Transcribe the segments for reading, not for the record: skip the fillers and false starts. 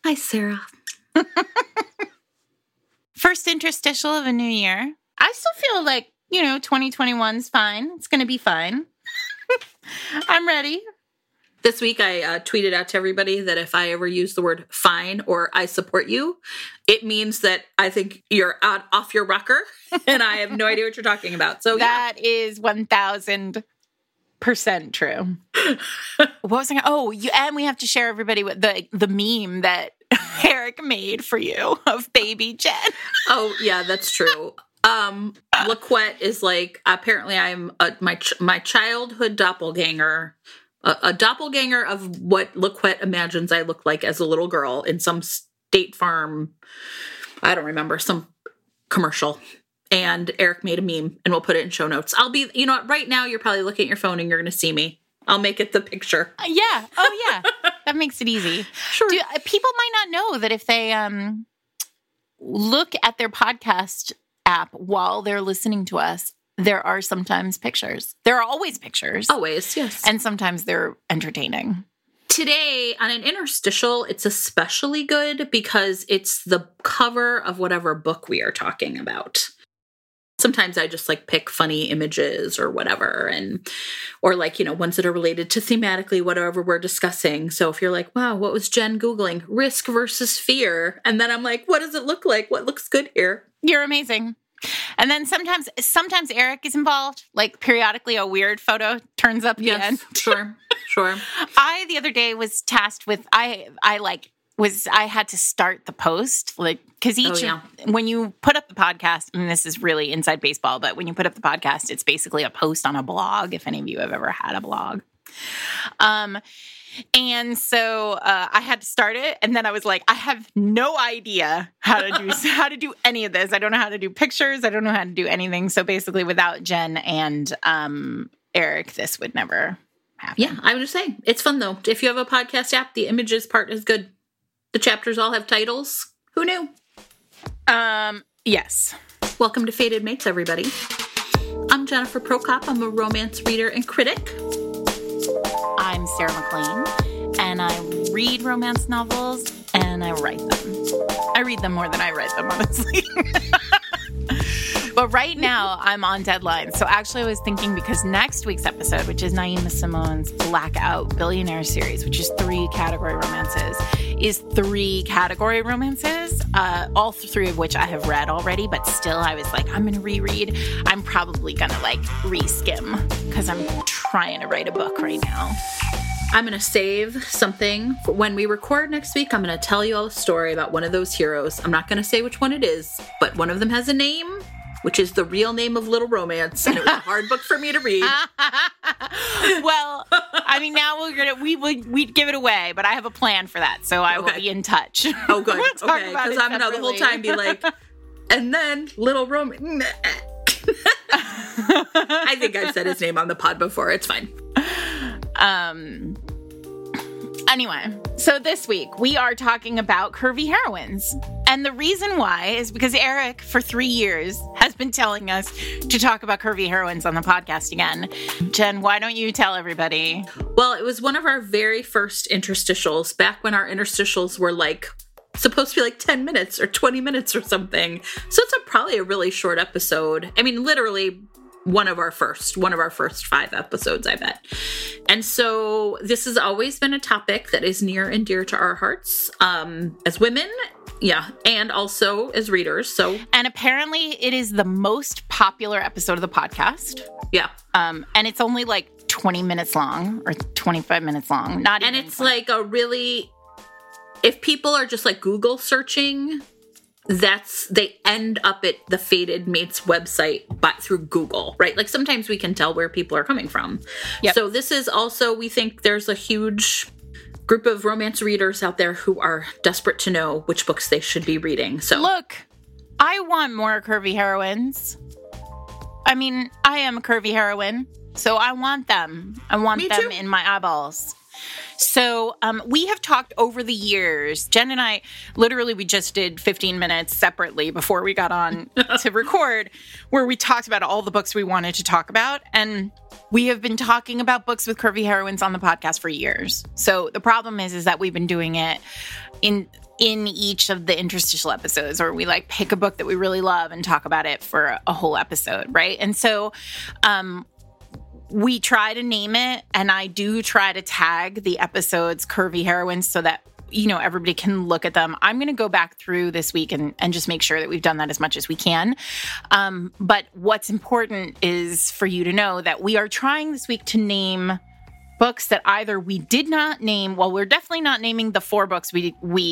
Hi, Sarah. First interstitial of a new year. I still feel like, 2021's fine. It's going to be fine. I'm ready. This week, I tweeted out to everybody that if I ever use the word fine or I support you, it means that I think you're off your rocker and I have no idea what you're talking about. So that is 1,000% true. What was I? And we have to share everybody with the meme that Eric made for you of baby Jen. Oh, yeah, that's true. LaQuette is like, apparently I'm my childhood doppelganger, a doppelganger of what LaQuette imagines I look like as a little girl in some State Farm, I don't remember, some commercial. And Eric made a meme, and we'll put it in show notes. I'll be, right now you're probably looking at your phone and you're going to see me. I'll make it the picture. Yeah. Oh, yeah. That makes it easy. Sure. People might not know that if they look at their podcast app while they're listening to us, there are sometimes pictures. There are always pictures. Always, yes. And sometimes they're entertaining. Today, on an interstitial, it's especially good because it's the cover of whatever book we are talking about. Sometimes I just pick funny images or whatever, or ones that are related to thematically whatever we're discussing. So if you're like, wow, what was Jen Googling? Risk versus fear. And then I'm like, what does it look like? What looks good here? You're amazing. And then sometimes Eric is involved. Periodically a weird photo turns up at the end. Sure. I, the other day, was tasked with, I had to start the post, because when you put up the podcast, and this is really inside baseball, but when you put up the podcast, it's basically a post on a blog, if any of you have ever had a blog. And so I had to start it, and then I was like, I have no idea how to do any of this. I don't know how to do pictures. I don't know how to do anything. So basically, without Jen and Eric, this would never happen. Yeah, I would just say it's fun though. If you have a podcast app, the images part is good. The chapters all have titles. Who knew? Yes. Welcome to Fated Mates, everybody. I'm Jennifer Prokop. I'm a romance reader and critic. I'm Sarah McLean, and I read romance novels, and I write them. I read them more than I write them, honestly. But right now, I'm on deadline. So actually, I was thinking, because next week's episode, which is Naima Simone's Blackout Billionaire series, which is 3 category romances, is 3 category romances, all 3 of which I have read already. But still, I was like, I'm going to reread. I'm probably going to re-skim, because I'm trying to write a book right now. I'm going to save something for when we record next week. I'm going to tell you all a story about one of those heroes. I'm not going to say which one it is, but one of them has a name, which is the real name of Little Romance, and it was a hard book for me to read. Well, I mean, now we'd give it away, but I have a plan for that, so I will be in touch. Oh, good. Okay, because I'm going to the whole time be like, and then Little Romance. I think I've said his name on the pod before. It's fine. Anyway, so this week we are talking about curvy heroines. And the reason why is because Eric, for 3 years, has been telling us to talk about curvy heroines on the podcast again. Jen, why don't you tell everybody? Well, it was one of our very first interstitials, back when our interstitials were supposed to be 10 minutes or 20 minutes or something. So it's probably a really short episode. I mean, literally one of our first 5 episodes, I bet. And so this has always been a topic that is near and dear to our hearts, as women, and also as readers. And apparently it is the most popular episode of the podcast. Yeah. And it's only 20 minutes long or 25 minutes long. And it's a really, if people are just Google searching, they end up at the Fated Mates website, but through Google, right? Sometimes we can tell where people are coming from. Yep. So this is also, we think there's a huge group of romance readers out there who are desperate to know which books they should be reading. So look, I want more curvy heroines. I mean, I am a curvy heroine, so I want them. I want them in my eyeballs. So we have talked over the years. Jen and I, literally, we just did 15 minutes separately before we got on to record, where we talked about all the books we wanted to talk about. And we have been talking about books with curvy heroines on the podcast for years. So the problem is that we've been doing it in in each of the interstitial episodes, or we like pick a book that we really love and talk about it for a whole episode, right? And so we try to name it, and I do try to tag the episodes Curvy Heroines so that, you know, everybody can look at them. I'm going to go back through this week and just make sure that we've done that as much as we can. But what's important is for you to know that we are trying this week to name books that either we did not name. Well, we're definitely not naming the 4 books we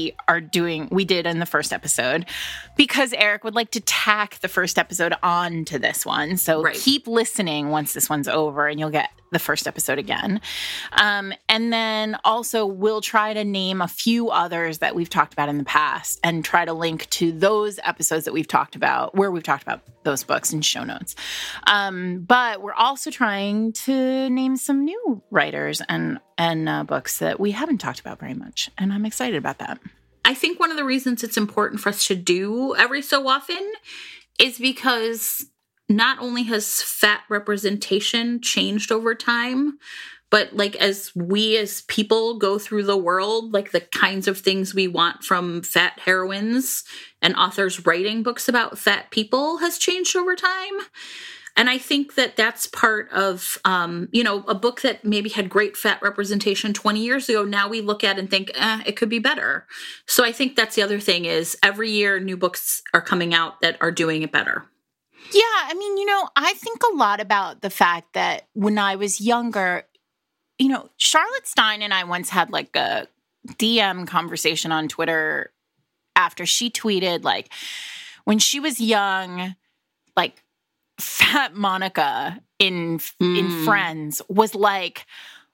did in the first episode, because Eric would like to tack the first episode on to this one. So keep listening once this one's over and you'll get the first episode again. And then also we'll try to name a few others that we've talked about in the past and try to link to those episodes that we've talked about, where we've talked about those books in show notes. But we're also trying to name some new writers and books that we haven't talked about very much. And I'm excited about that. I think one of the reasons it's important for us to do every so often is because not only has fat representation changed over time, but like as we as people go through the world, like the kinds of things we want from fat heroines and authors writing books about fat people has changed over time. And I think that that's part of, a book that maybe had great fat representation 20 years ago. Now we look at and think, it could be better. So I think that's the other thing is every year new books are coming out that are doing it better. Yeah, I mean, I think a lot about the fact that when I was younger, Charlotte Stein and I once had like a DM conversation on Twitter after she tweeted, like, when she was young, like, Fat Monica in Friends was like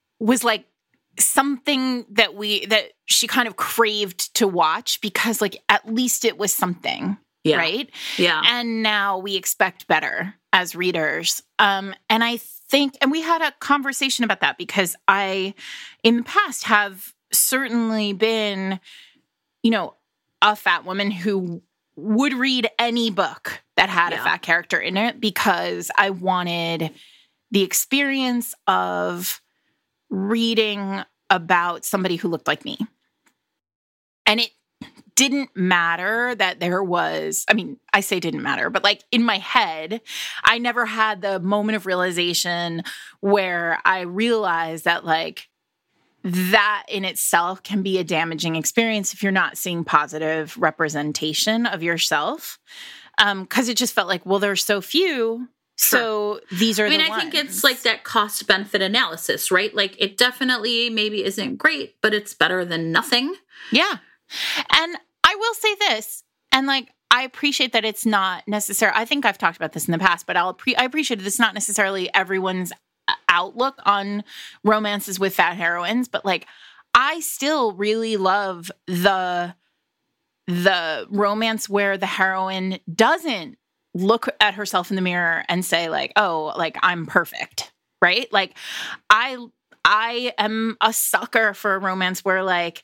something that she kind of craved to watch because, like, at least it was something. Yeah. Right? Yeah. And now we expect better as readers. And I think, and we had a conversation about that because I, in the past, have certainly been, a fat woman who would read any book that had a fat character in it because I wanted the experience of reading about somebody who looked like me. And it didn't matter that there was, I say didn't matter, but like in my head, I never had the moment of realization where I realized that like that in itself can be a damaging experience if you're not seeing positive representation of yourself. 'Cause it just felt like, well, there's so few. So these are the ones. I think it's like that cost benefit analysis, right? Like it definitely maybe isn't great, but it's better than nothing. Yeah. And I will say this, and like, I appreciate that it's not necessary. I think I've talked about this in the past, but I appreciate that it's not necessarily everyone's outlook on romances with fat heroines, but like, I still really love the romance where the heroine doesn't look at herself in the mirror and say like, oh, like I'm perfect, right? Like I am a sucker for a romance where like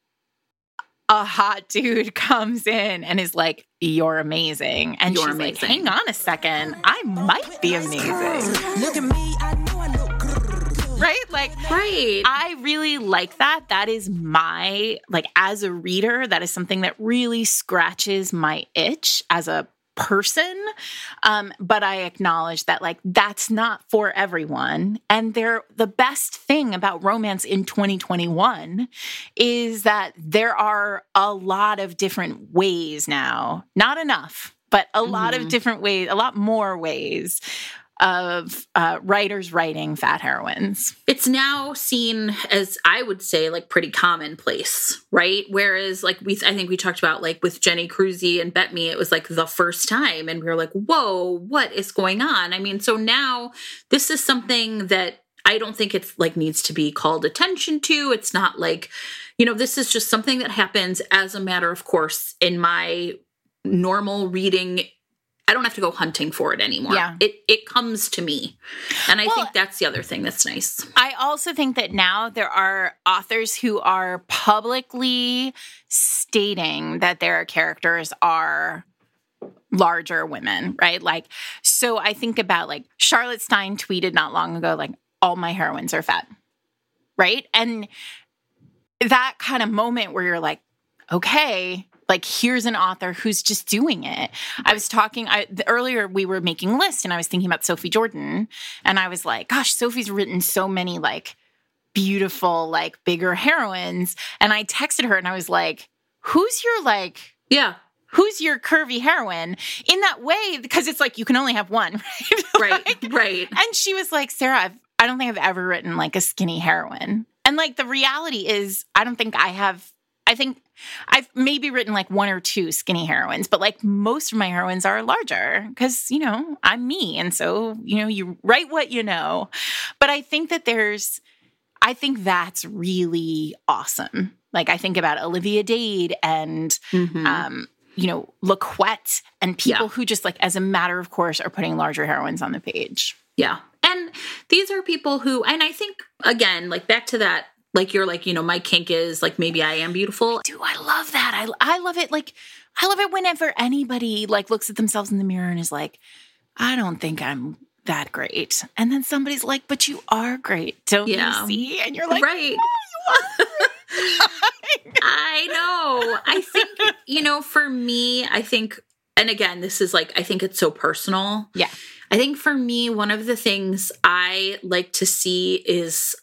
a hot dude comes in and is like, you're amazing. And she's like, hang on a second, I might be amazing. Look at me, I know I look good. Right? Like, right. I really like that. That is my, like, as a reader, that is something that really scratches my itch as a person. But I acknowledge that like that's not for everyone. And the best thing about romance in 2021 is that there are a lot of different ways now, not enough, but a lot of different ways, a lot more ways of writers writing fat heroines. It's now seen as, I would say, like pretty commonplace, right? Whereas like I think we talked about like with Jenny Cruzy and Bet Me, it was like the first time and we were like, whoa, what is going on? I mean, so now this is something that I don't think it's like needs to be called attention to. It's not like, this is just something that happens as a matter of course in my normal reading. I don't have to go hunting for it anymore. Yeah. It comes to me. And I think that's the other thing that's nice. I also think that now there are authors who are publicly stating that their characters are larger women, right? Like, so I think about like Charlotte Stein tweeted not long ago, like, all my heroines are fat, right? And that kind of moment where you're like, okay, like here's an author who's just doing it. I was talking earlier, we were making a list and I was thinking about Sophie Jordan and I was like, gosh, Sophie's written so many like beautiful, like bigger heroines. And I texted her and I was like, who's your curvy heroine in that way? Because it's like, you can only have one, right? Right. And she was like, Sarah, I don't think I've ever written like a skinny heroine. And like, the reality is, I think I've maybe written like one or two skinny heroines, but like most of my heroines are larger because, I'm me. And so, you write what you know. But I think that's really awesome. Like I think about Olivia Dade and, LaQuette and people who just like, as a matter of course, are putting larger heroines on the page. Yeah. And these are people who, and I think, again, like back to that, like you're like, my kink is like, maybe I am beautiful. I love that. I love it. Like, I love it whenever anybody like looks at themselves in the mirror and is like, I don't think I'm that great. And then somebody's like, but you are great. Don't you see? And you're like, right. I know. I think, for me, I think, and again, this is like, I think it's so personal. Yeah. I think for me, one of the things I like to see is,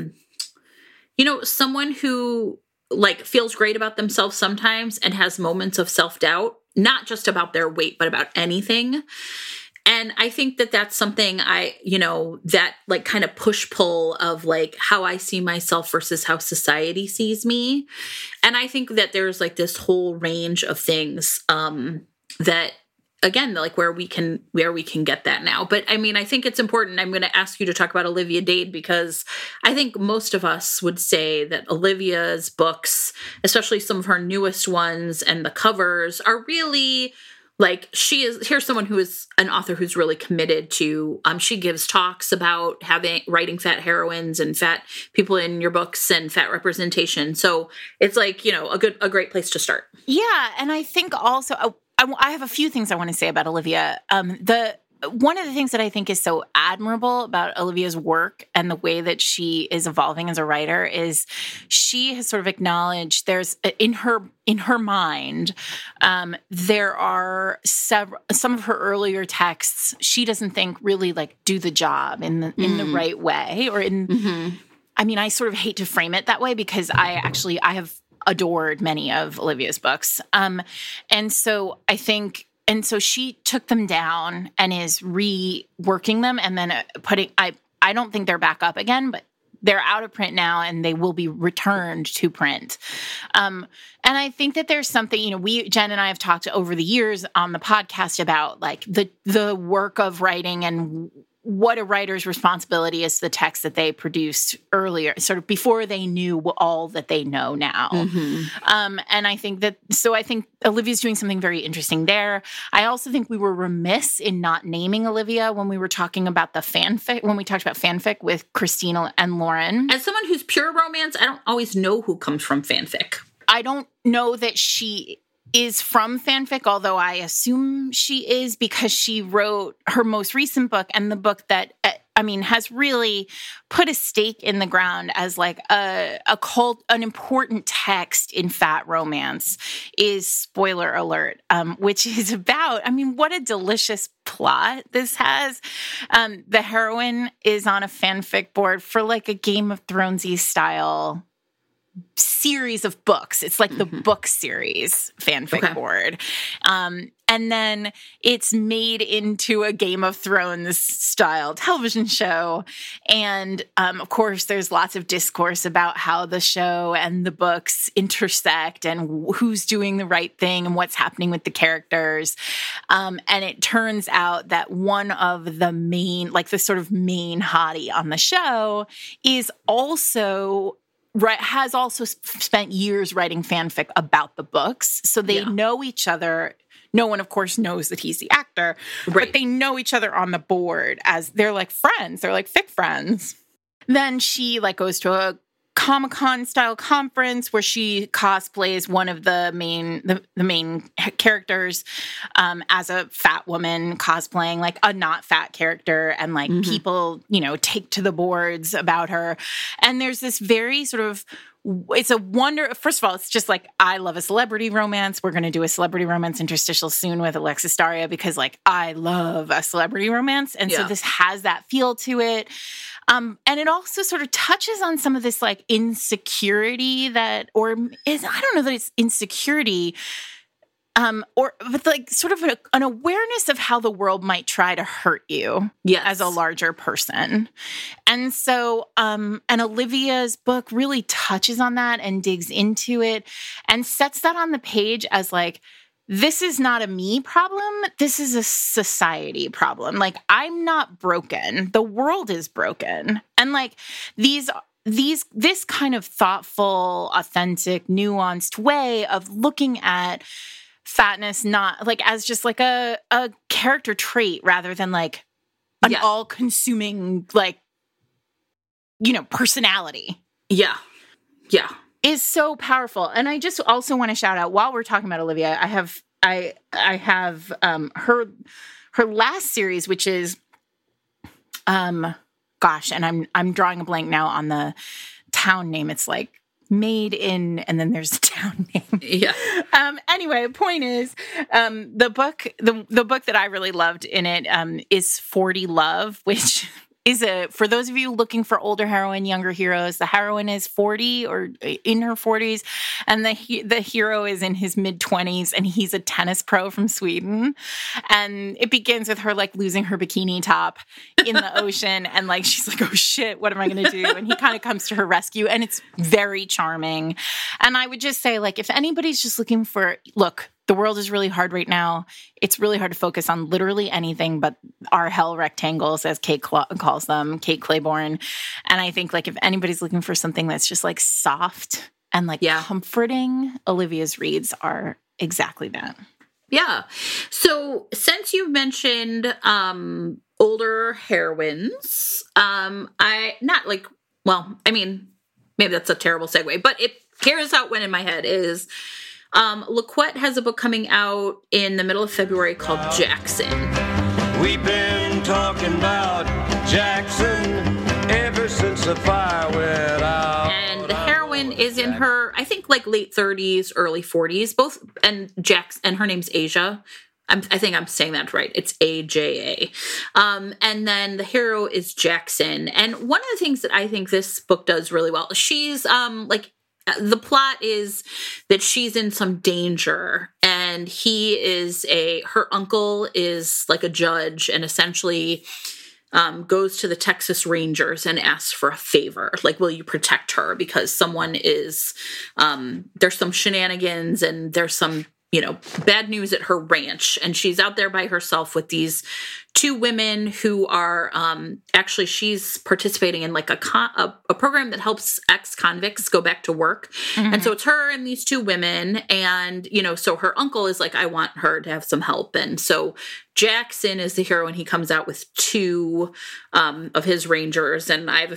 someone who like feels great about themselves sometimes and has moments of self-doubt, not just about their weight, but about anything. And I think that that's something that like kind of push-pull of like how I see myself versus how society sees me. And I think that there's like this whole range of things that, again, like where we can get that now. But I mean, I think it's important. I'm going to ask you to talk about Olivia Dade because I think most of us would say that Olivia's books, especially some of her newest ones and the covers, are really like, here's someone who is an author who's really committed to, she gives talks about writing fat heroines and fat people in your books and fat representation. So it's like, a great place to start. Yeah. And I think also, I have a few things I want to say about Olivia. One of the things that I think is so admirable about Olivia's work and the way that she is evolving as a writer is she has sort of acknowledged there's in her mind, there are some of her earlier texts she doesn't think really like do the job in the right way or I mean, I sort of hate to frame it that way because I have adored many of Olivia's books. And so she took them down and is reworking them and then I don't think they're back up again, but they're out of print now and they will be returned to print. And I think that there's something, Jen and I have talked over the years on the podcast about like the work of writing and what a writer's responsibility is the text that they produced earlier, sort of before they knew all that they know now. And I think Olivia's doing something very interesting there. I also think we were remiss in not naming Olivia when we were talking about the fanfic, when we talked about fanfic with Christina and Lauren. As someone who's pure romance, I don't always know who comes from fanfic. I don't know that she is from fanfic, although I assume she is because she wrote her most recent book and the book that, has really put a stake in the ground as like an important text in fat romance is Spoiler Alert, which is about, what a delicious plot this has. The heroine is on a fanfic board for like a Game of Thronesy style series of books. It's like the book series fanfic board. And then it's made into a Game of Thrones style television show. And of course, there's lots of discourse about how the show and the books intersect and who's doing the right thing and what's happening with the characters. And it turns out that one of the main, like the sort of main hottie on the show is also has also spent years writing fanfic about the books. So they know each other. No one, of course, knows that he's the actor, but they know each other on the board as they're like friends. They're like fic friends. Then she like goes to a Comic-Con style conference where she cosplays one of the main characters as a fat woman cosplaying like a not fat character, and like people, take to the boards about her. And there's this very sort of it's a wonder. First of all, it's just like, I love a celebrity romance. We're going to do a celebrity romance interstitial soon with Alexis Daria because like I love a celebrity romance. And so this has that feel to it. And it also sort of touches on some of this like insecurity I don't know that it's insecurity, but like sort of an awareness of how the world might try to hurt you as a larger person. And so, and Olivia's book really touches on that and digs into it and sets that on the page as like, this is not a me problem. This is a society problem. Like, I'm not broken. The world is broken. And like this kind of thoughtful, authentic, nuanced way of looking at fatness, not like as just like a character trait rather than like an all-consuming, like, personality. Yeah. Yeah. Is so powerful. And I just also want to shout out, while we're talking about Olivia, I have her last series, which is and I'm drawing a blank now on the town name. It's like Made in, and then there's the town name. Yeah. Anyway, point is, the book that I really loved in it is 40 Love, which is for those of you looking for older heroine, younger heroes, the heroine is 40 or in her 40s, and the hero is in his mid-20s, and he's a tennis pro from Sweden. And it begins with her like losing her bikini top in the ocean, and like she's like, oh shit, what am I going to do? And he kind of comes to her rescue, and it's very charming. And I would just say, like, if anybody's just looking for, look, the world is really hard right now. It's really hard to focus on literally anything but our hell rectangles, as Kate calls them, Kate Clayborn. And I think, like, if anybody's looking for something that's just, like, soft and, like, comforting, Olivia's reads are exactly that. Yeah. So since you've mentioned older heroines, maybe that's a terrible segue, but it carries out what in my head is LaQuette has a book coming out in the middle of February called Jackson. We've been talking about Jackson ever since the fire went out. And the heroine is in her, I think, like late 30s, early 40s, both, and her name's Asia. I think I'm saying that right. It's AJA. And then the hero is Jackson. And one of the things that I think this book does really well, she's the plot is that she's in some danger, and her uncle is like a judge, and essentially goes to the Texas Rangers and asks for a favor. Like, will you protect her? Because someone is, there's some shenanigans and there's some, bad news at her ranch. And she's out there by herself with these two women who are, actually she's participating in like a program that helps ex-convicts go back to work. Mm-hmm. And so it's her and these two women. And, so her uncle is like, I want her to have some help. And so Jackson is the hero, and he comes out with two of his rangers. And I have,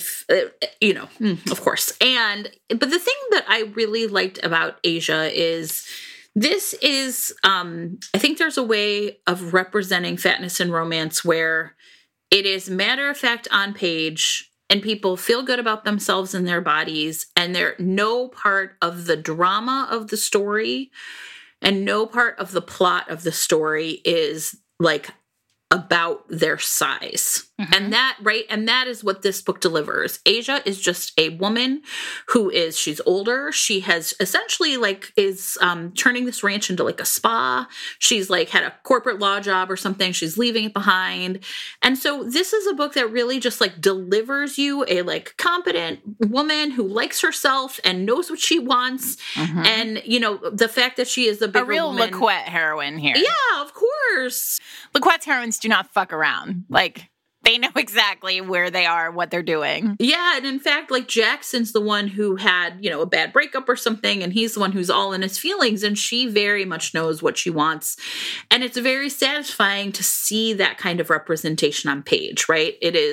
of course. But the thing that I really liked about Asia is, this is, I think there's a way of representing fatness in romance where it is matter of fact on page, and people feel good about themselves and their bodies, and no part of the drama of the story and no part of the plot of the story is like about their size. Mm-hmm. And that is what this book delivers. Asia is just a woman she's older. She has essentially is turning this ranch into like a spa. She's like had a corporate law job or something. She's leaving it behind. And so this is a book that really just like delivers you a like competent woman who likes herself and knows what she wants. Mm-hmm. And, the fact that she is a real woman. LaQuette heroine here. Yeah, of course. LaQuette's heroines do not fuck around. Like, they know exactly where they are, what they're doing. Yeah, and in fact, like, Jackson's the one who had, a bad breakup or something, and he's the one who's all in his feelings, and she very much knows what she wants. And it's very satisfying to see that kind of representation on page, right? It is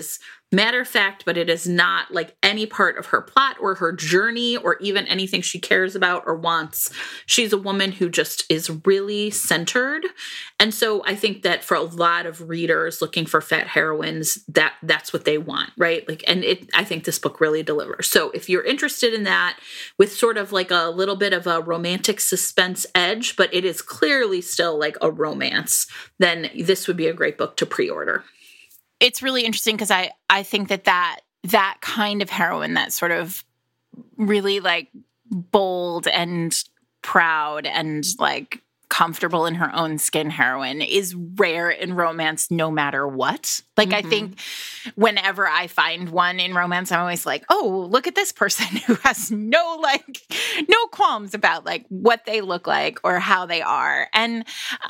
matter of fact, but it is not like any part of her plot or her journey or even anything she cares about or wants. She's a woman who just is really centered. And so I think that for a lot of readers looking for fat heroines, that's what they want, right? Like, and I think this book really delivers. So if you're interested in that with sort of like a little bit of a romantic suspense edge, but it is clearly still like a romance, then this would be a great book to pre-order. It's really interesting because I think that kind of heroine, that sort of really like bold and proud and like comfortable in her own skin heroine is rare in romance no matter what. Like, I think whenever I find one in romance, I'm always like, oh, look at this person who has no qualms about like what they look like or how they are. And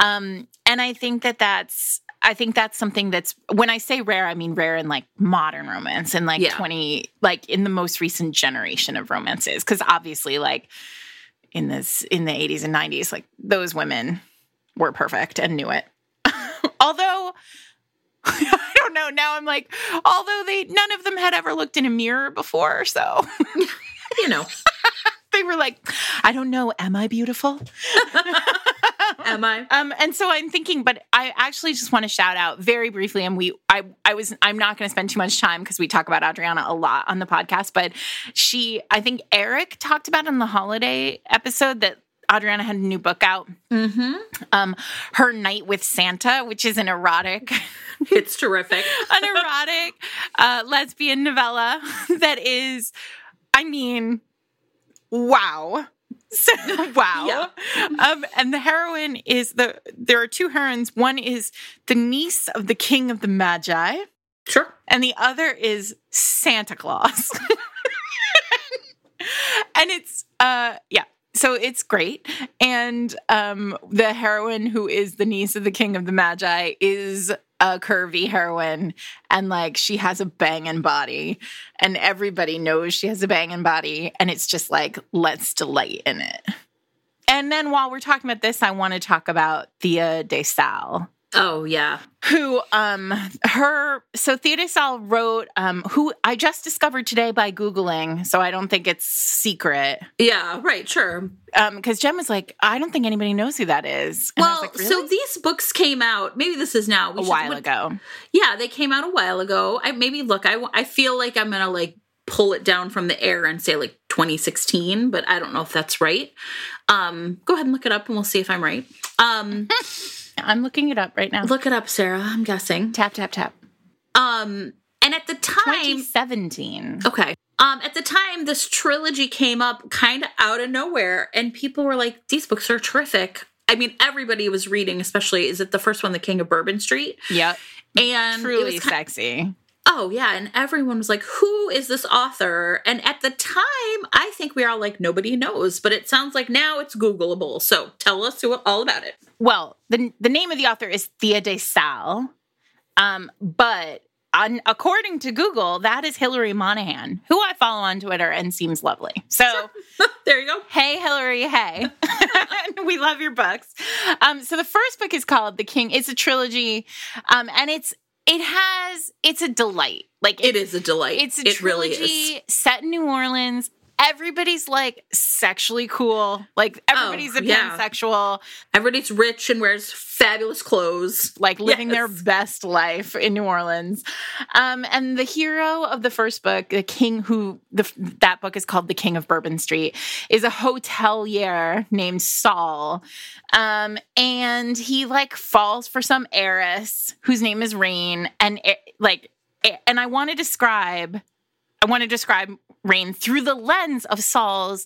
I think that's something that's, when I say rare, I mean rare in like modern romance and like like in the most recent generation of romances. Cause obviously like in the 80s and 90s, like those women were perfect and knew it. Although I don't know, now I'm like, although none of them had ever looked in a mirror before. So, you know, they were like, I don't know. Am I beautiful? Am I? And so I'm thinking, but I actually just want to shout out very briefly, and I'm not going to spend too much time because we talk about Adriana a lot on the podcast, but I think Eric talked about in the holiday episode that Adriana had a new book out. Mm-hmm. Her Night with Santa, which is an erotic. It's terrific. An erotic lesbian novella that is, I mean, wow. So, wow. Yeah. And the heroine is there are two heroines. One is the niece of the King of the Magi. Sure. And the other is Santa Claus. And it's, so it's great. And the heroine who is the niece of the King of the Magi is a curvy heroine, and like she has a banging body, and everybody knows she has a banging body, and it's just like, let's delight in it. And then while we're talking about this, I want to talk about Thea DeSalle. Oh, yeah. Who, Thea DeSalle wrote, who I just discovered today by Googling, so I don't think it's secret. Yeah, right, sure. Because Jen was like, I don't think anybody knows who that is. And I was like, really? So these books came out, maybe this is now. A while ago. Yeah, they came out a while ago. I feel like I'm going to like pull it down from the air and say like 2016, but I don't know if that's right. Go ahead and look it up and we'll see if I'm right. I'm looking it up right now. Look it up, Sarah. I'm guessing. Tap, tap, tap. And at the time... 2017. Okay. At the time, this trilogy came up kind of out of nowhere, and people were like, these books are terrific. I mean, everybody was reading, especially, is it the first one, The King of Bourbon Street? Yep. And truly it was sexy. Oh, yeah. And everyone was like, who is this author? And at the time, I think we were all like, nobody knows. But it sounds like now it's Googleable. So tell us all about it. Well, the name of the author is Thea DeSalle. But according to Google, that is Hillary Monahan, who I follow on Twitter and seems lovely. So there you go. Hey, Hillary. Hey. We love your books. So the first book is called The King. It's a trilogy. And it's a delight. Like it is a delight. It's a trilogy really set in New Orleans. Everybody's like sexually cool. Like everybody's a pansexual. Everybody's rich and wears fabulous clothes. Like living their best life in New Orleans. And the hero of the first book, the king that book is called The King of Bourbon Street, is a hotelier named Saul. And he like falls for some heiress whose name is Rain. And I want to describe Rain through the lens of Saul's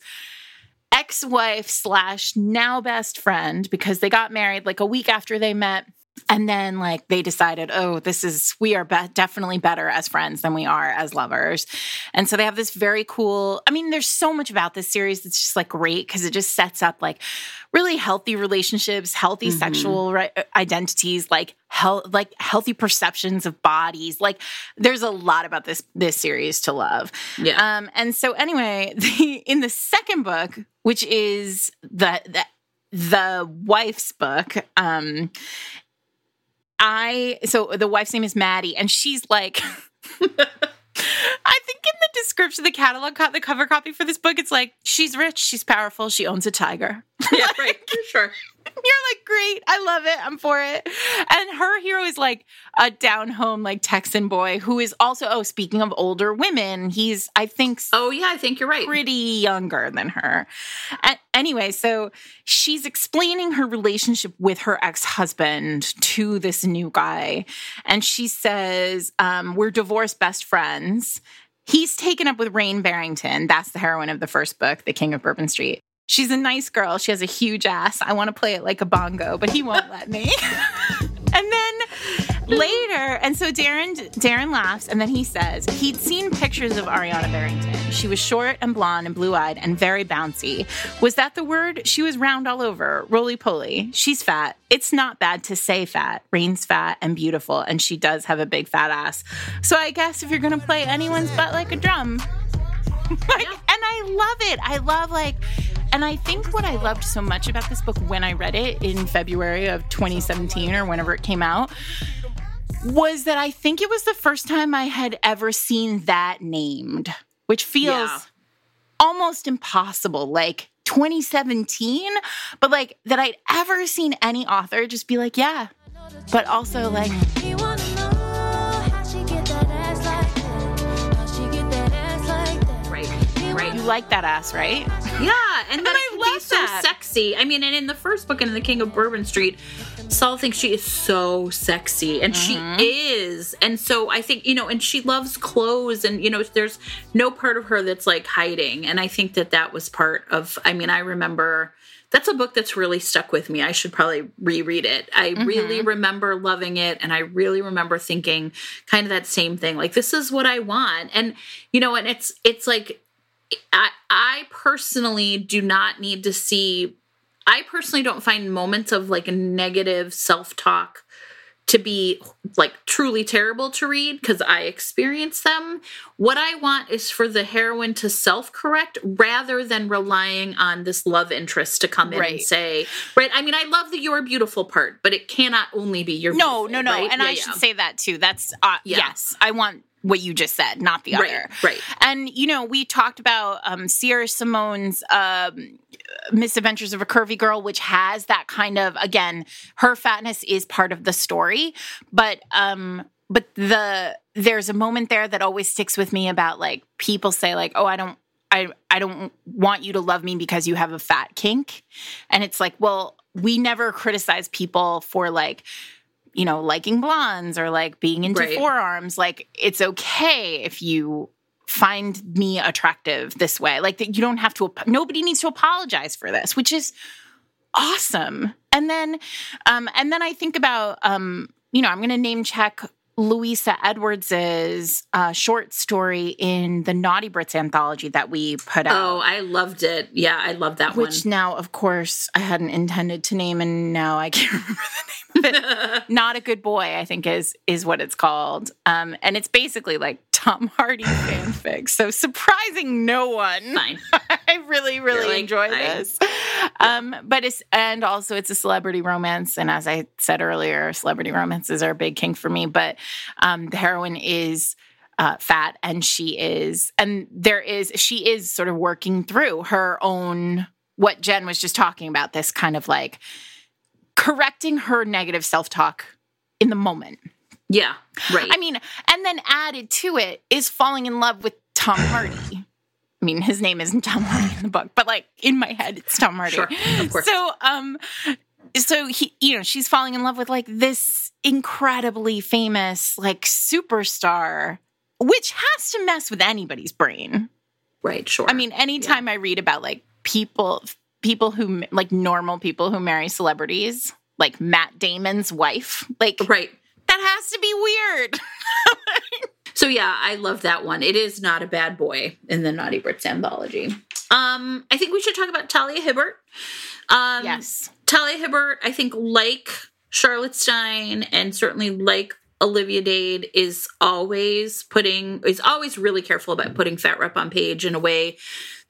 ex-wife / now best friend, because they got married like a week after they met. And then like they decided, we are definitely better as friends than we are as lovers. And so they have this very cool, I mean, there's so much about this series that's just like great because it just sets up like really healthy relationships, healthy sexual identities, like healthy perceptions of bodies. Like there's a lot about this series to love. Yeah. And so anyway, in the second book, which is the wife's book, so the wife's name is Maddie, and she's like I think in the description, the catalog, the cover copy for this book, it's like, she's rich, she's powerful, she owns a tiger. Yeah, right. Sure. You're like, great. I love it. I'm for it. And her hero is like a down home, like Texan boy who is also, speaking of older women, he's, I think. Oh, yeah, I think you're right. Pretty younger than her. And anyway, so she's explaining her relationship with her ex-husband to this new guy. And she says, we're divorced best friends. He's taken up with Rain Barrington. That's the heroine of the first book, The King of Bourbon Street. She's a nice girl. She has a huge ass. I want to play it like a bongo, but he won't let me. And then later, and so Darren laughs, and then he says he'd seen pictures of Ariana Barrington. She was short and blonde and blue-eyed and very bouncy. Was that the word? She was round all over, roly-poly. She's fat. It's not bad to say fat. Rain's fat and beautiful, and she does have a big fat ass. So I guess if you're going to play anyone's butt like a drum, and I love it. I love, and I think what I loved so much about this book when I read it in February of 2017 or whenever it came out was that I think it was the first time I had ever seen that named, which feels almost impossible, like 2017, but like that I'd ever seen any author just be like, yeah, but also like... Right. You like that ass, right? Yeah, and then I love so sexy. I mean, and in the first book, in The King of Bourbon Street, Saul thinks she is so sexy, and she is. And so I think, and she loves clothes, and, there's no part of her that's like hiding. And I think that was part of, I remember... That's a book that's really stuck with me. I should probably reread it. I really remember loving it, and I really remember thinking kind of that same thing. Like, this is what I want. And, and it's like, I personally do not need to see, I personally don't find moments of like a negative self-talk to be like truly terrible to read because I experience them. What I want is for the heroine to self-correct rather than relying on this love interest to come in and say, right? I mean, I love the "you're beautiful" part, but it cannot only be "you're beautiful." No. Right? And I should say that too. That's, yes, I want what you just said, not the other. Right. And, we talked about Sierra Simone's Misadventures of a Curvy Girl, which has that kind of, again, her fatness is part of the story, but there's a moment there that always sticks with me about like people say like, oh, I don't want you to love me because you have a fat kink. And it's like, well, we never criticize people for like, liking blondes or like being into forearms. Like, it's okay if you find me attractive this way. Like, that you don't have to, nobody needs to apologize for this, which is awesome. And then I think about, I'm going to name check Louisa Edwards's short story in the Naughty Brits anthology that we put out. Oh, I loved it. Yeah, I love that one. Which now, of course, I hadn't intended to name, and now I can't remember the name of it. Not a Good Boy, I think is what it's called. And it's basically like Tom Hardy fanfic. So surprising no one. Fine. I really, really enjoy this. But it's a celebrity romance. And as I said earlier, celebrity romances are a big kink for me. But the heroine is fat, and she is sort of working through her own, what Jen was just talking about, this kind of like correcting her negative self-talk in the moment. Yeah, right. I mean, and then added to it is falling in love with Tom Hardy. I mean, his name isn't Tom Hardy in the book, but like in my head, it's Tom Hardy. Sure, of course. So he, she's falling in love with like this incredibly famous like superstar, which has to mess with anybody's brain. Right, sure. I mean, anytime I read about like people who like normal people who marry celebrities, like Matt Damon's wife, like that has to be weird. So yeah, I love that one. It is not a bad boy in the Naughty Brits anthology. I think we should talk about Talia Hibbert. Yes. Talia Hibbert, I think, like Charlotte Stein and certainly like Olivia Dade, is always really careful about putting Fat Rep on page in a way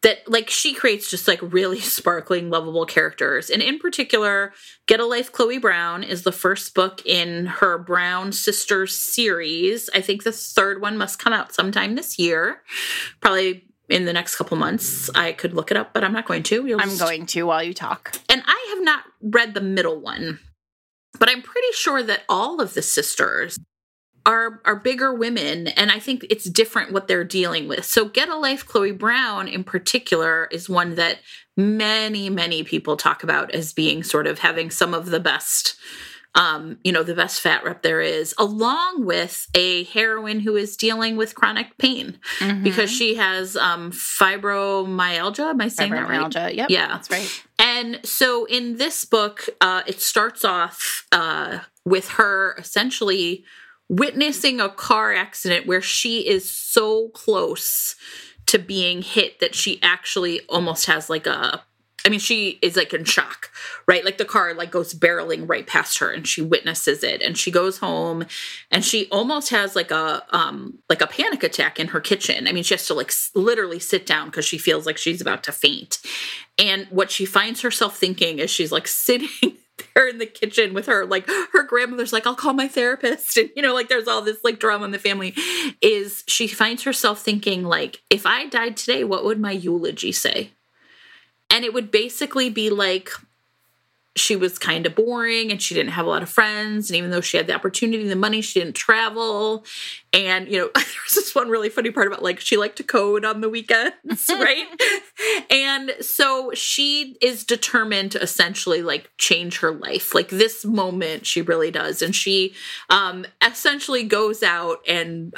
that like she creates just like really sparkling, lovable characters. And in particular, Get a Life, Chloe Brown is the first book in her Brown Sisters series. I think the third one must come out sometime this year, probably in the next couple months. I could look it up, but I'm not going to. I'm going to while you talk. And I have not read the middle one, but I'm pretty sure that all of the sisters are bigger women, and I think it's different what they're dealing with. So Get a Life, Chloe Brown in particular is one that many people talk about as being sort of having some of the best, the best fat rep there is, along with a heroine who is dealing with chronic pain because she has fibromyalgia. Am I saying that right? Fibromyalgia, yep. Yeah. That's right. And so in this book, it starts off with her essentially witnessing a car accident where she is so close to being hit that she actually almost has she is like in shock, right? Like the car like goes barreling right past her and she witnesses it and she goes home and she almost has like a panic attack in her kitchen. I mean, she has to like literally sit down because she feels like she's about to faint. And what she finds herself thinking is she's like sitting there in the kitchen with her, like her grandmother's like, I'll call my therapist. And, like there's all this like drama in the family, is she finds herself thinking like, if I died today, what would my eulogy say? And it would basically be like, she was kind of boring and she didn't have a lot of friends. And even though she had the opportunity and the money, she didn't travel. And, there's this one really funny part about like, she liked to code on the weekends, right? And so she is determined to essentially like change her life. Like this moment she really does. And she essentially goes out and,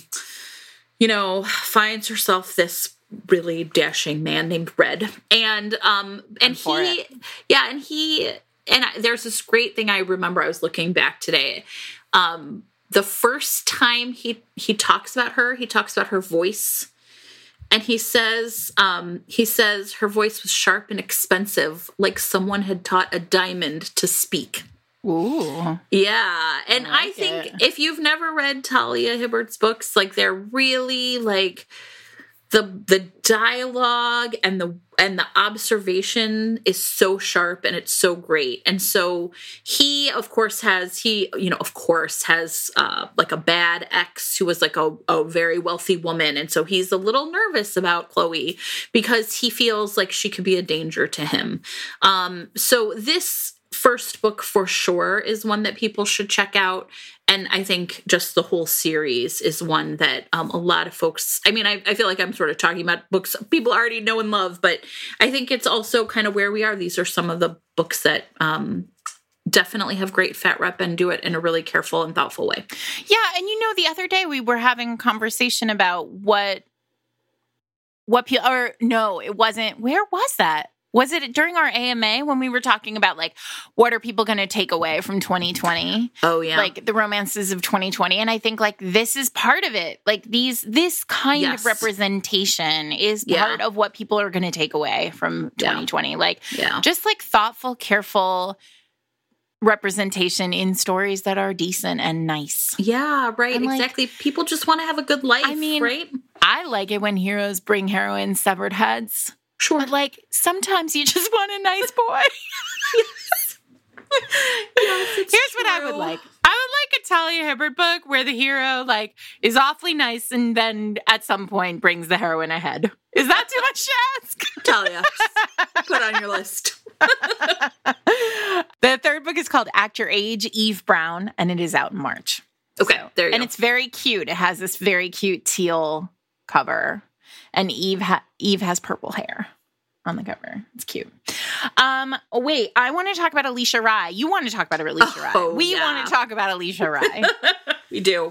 finds herself this really dashing man named Red. And there's this great thing I remember. I was looking back today. The first time he talks about her, he talks about her voice. And he says her voice was sharp and expensive, like someone had taught a diamond to speak. Ooh. Yeah. And I think if you've never read Talia Hibbert's books, like they're really like the dialogue and the observation is so sharp and it's so great. And so he of course has like a bad ex who was like a very wealthy woman. And so he's a little nervous about Chloe because he feels like she could be a danger to him. So this first book for sure is one that people should check out. And I think just the whole series is one that a lot of folks, I mean, I feel like I'm sort of talking about books people already know and love, but I think it's also kind of where we are. These are some of the books that definitely have great fat rep and do it in a really careful and thoughtful way. Yeah. And the other day we were having a conversation about what people, or no, it wasn't. Where was that? Was it during our AMA when we were talking about, like, what are people going to take away from 2020? Oh, yeah. Like, the romances of 2020. And I think, like, this is part of it. Like, this kind of representation is part of what people are going to take away from 2020. Like, just, like, thoughtful, careful representation in stories that are decent and nice. Yeah, right. And exactly. Like, people just want to have a good life, right? I like it when heroes bring heroines severed heads. Sure. But, like, sometimes you just want a nice boy. Yes. Here's what I would like. I would like a Talia Hibbert book where the hero, like, is awfully nice and then at some point brings the heroine ahead. Is that too much to ask? Talia. Put on your list. The third book is called Act Your Age, Eve Brown, and it is out in March. Okay, there you go. And it's very cute. It has this very cute teal cover. And Eve has purple hair on the cover. It's cute. Wait, I want to talk about Alicia Rye. You want to talk about Alicia Rye. We want to talk about Alicia Rye. We do.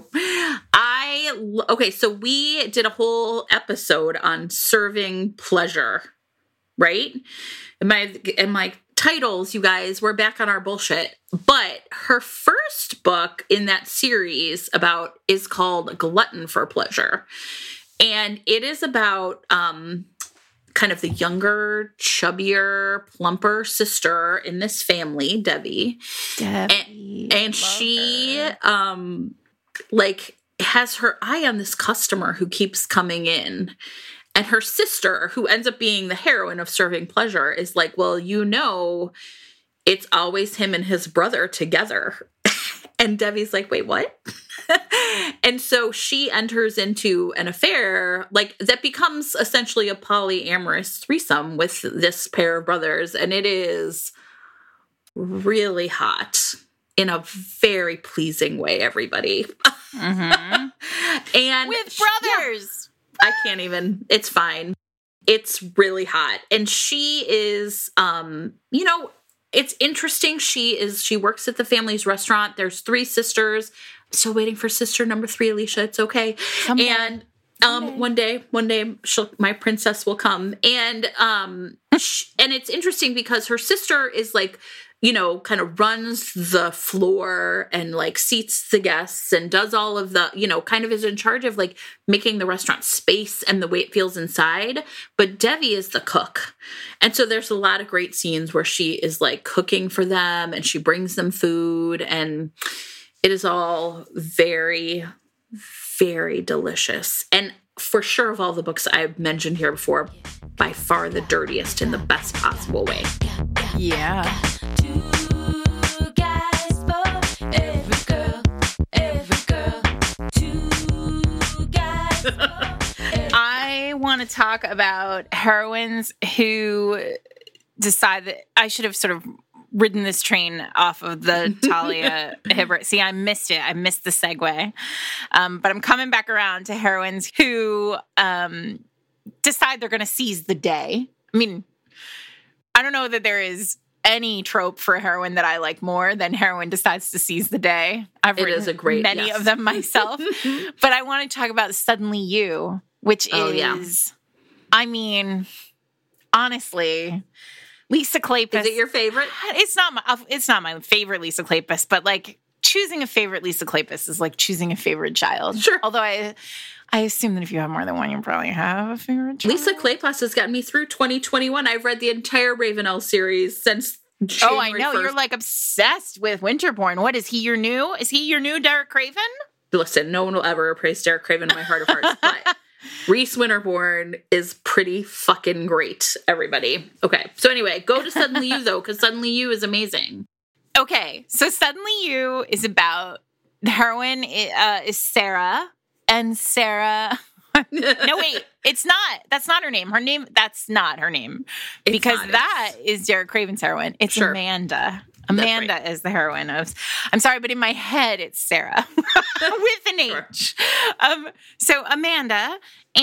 So we did a whole episode on serving pleasure, right? And my titles, you guys, we're back on our bullshit. But her first book in that series is called Glutton for Pleasure. And it is about kind of the younger, chubbier, plumper sister in this family, Debbie. And she has her eye on this customer who keeps coming in. And her sister, who ends up being the heroine of Serving Pleasure, is like, well, it's always him and his brother together. And Debbie's like, wait, what? And so she enters into an affair that becomes essentially a polyamorous threesome with this pair of brothers. And it is really hot in a very pleasing way, everybody. Mm-hmm. And with brothers. Yeah, I can't even. It's fine. It's really hot. And she is, it's interesting. She works at the family's restaurant. There's 3 sisters. Still waiting for sister number 3, Alicia. It's okay. Someday. And one day my princess will come. And and it's interesting because her sister is like, kind of runs the floor and like seats the guests and does all of the, kind of is in charge of like making the restaurant space and the way it feels inside. But Debbie is the cook. And so there's a lot of great scenes where she is like cooking for them and she brings them food, and it is all very, very delicious. And for sure, of all the books I've mentioned here before, by far the dirtiest in the best possible way. Yeah. I want to talk about heroines who decide that I should have sort of ridden this train off of the Talia Hibbert. See, I missed it. I missed the segue. But I'm coming back around to heroines who decide they're going to seize the day. I mean, I don't know that there is any trope for a heroine that I like more than heroine decides to seize the day. I've written many of them myself. But I want to talk about Suddenly You, which is, I mean, honestly, Lisa Kleypas. Is it your favorite? It's not my favorite Lisa Kleypas, but like choosing a favorite Lisa Kleypas is like choosing a favorite child. Sure. Although I assume that if you have more than one, you probably have a favorite child. Lisa Kleypas has gotten me through 2021. I've read the entire Ravenel series since January I know. 1st. You're like obsessed with Winterborn. What, is he your new Derek Craven? Listen, no one will ever praise Derek Craven in my heart of hearts, but Reese Winterborn is pretty fucking great, everybody. Okay, so anyway, go to Suddenly You, though, because Suddenly You is amazing. Okay, so Suddenly You is about, the heroine is Sarah, and Sarah... No, wait, it's not. That's not her name. That's not her name. Because that is Derek Craven's heroine. It's Amanda. Amanda is the heroine of... I'm sorry, but in my head, it's Sarah with an H. So Amanda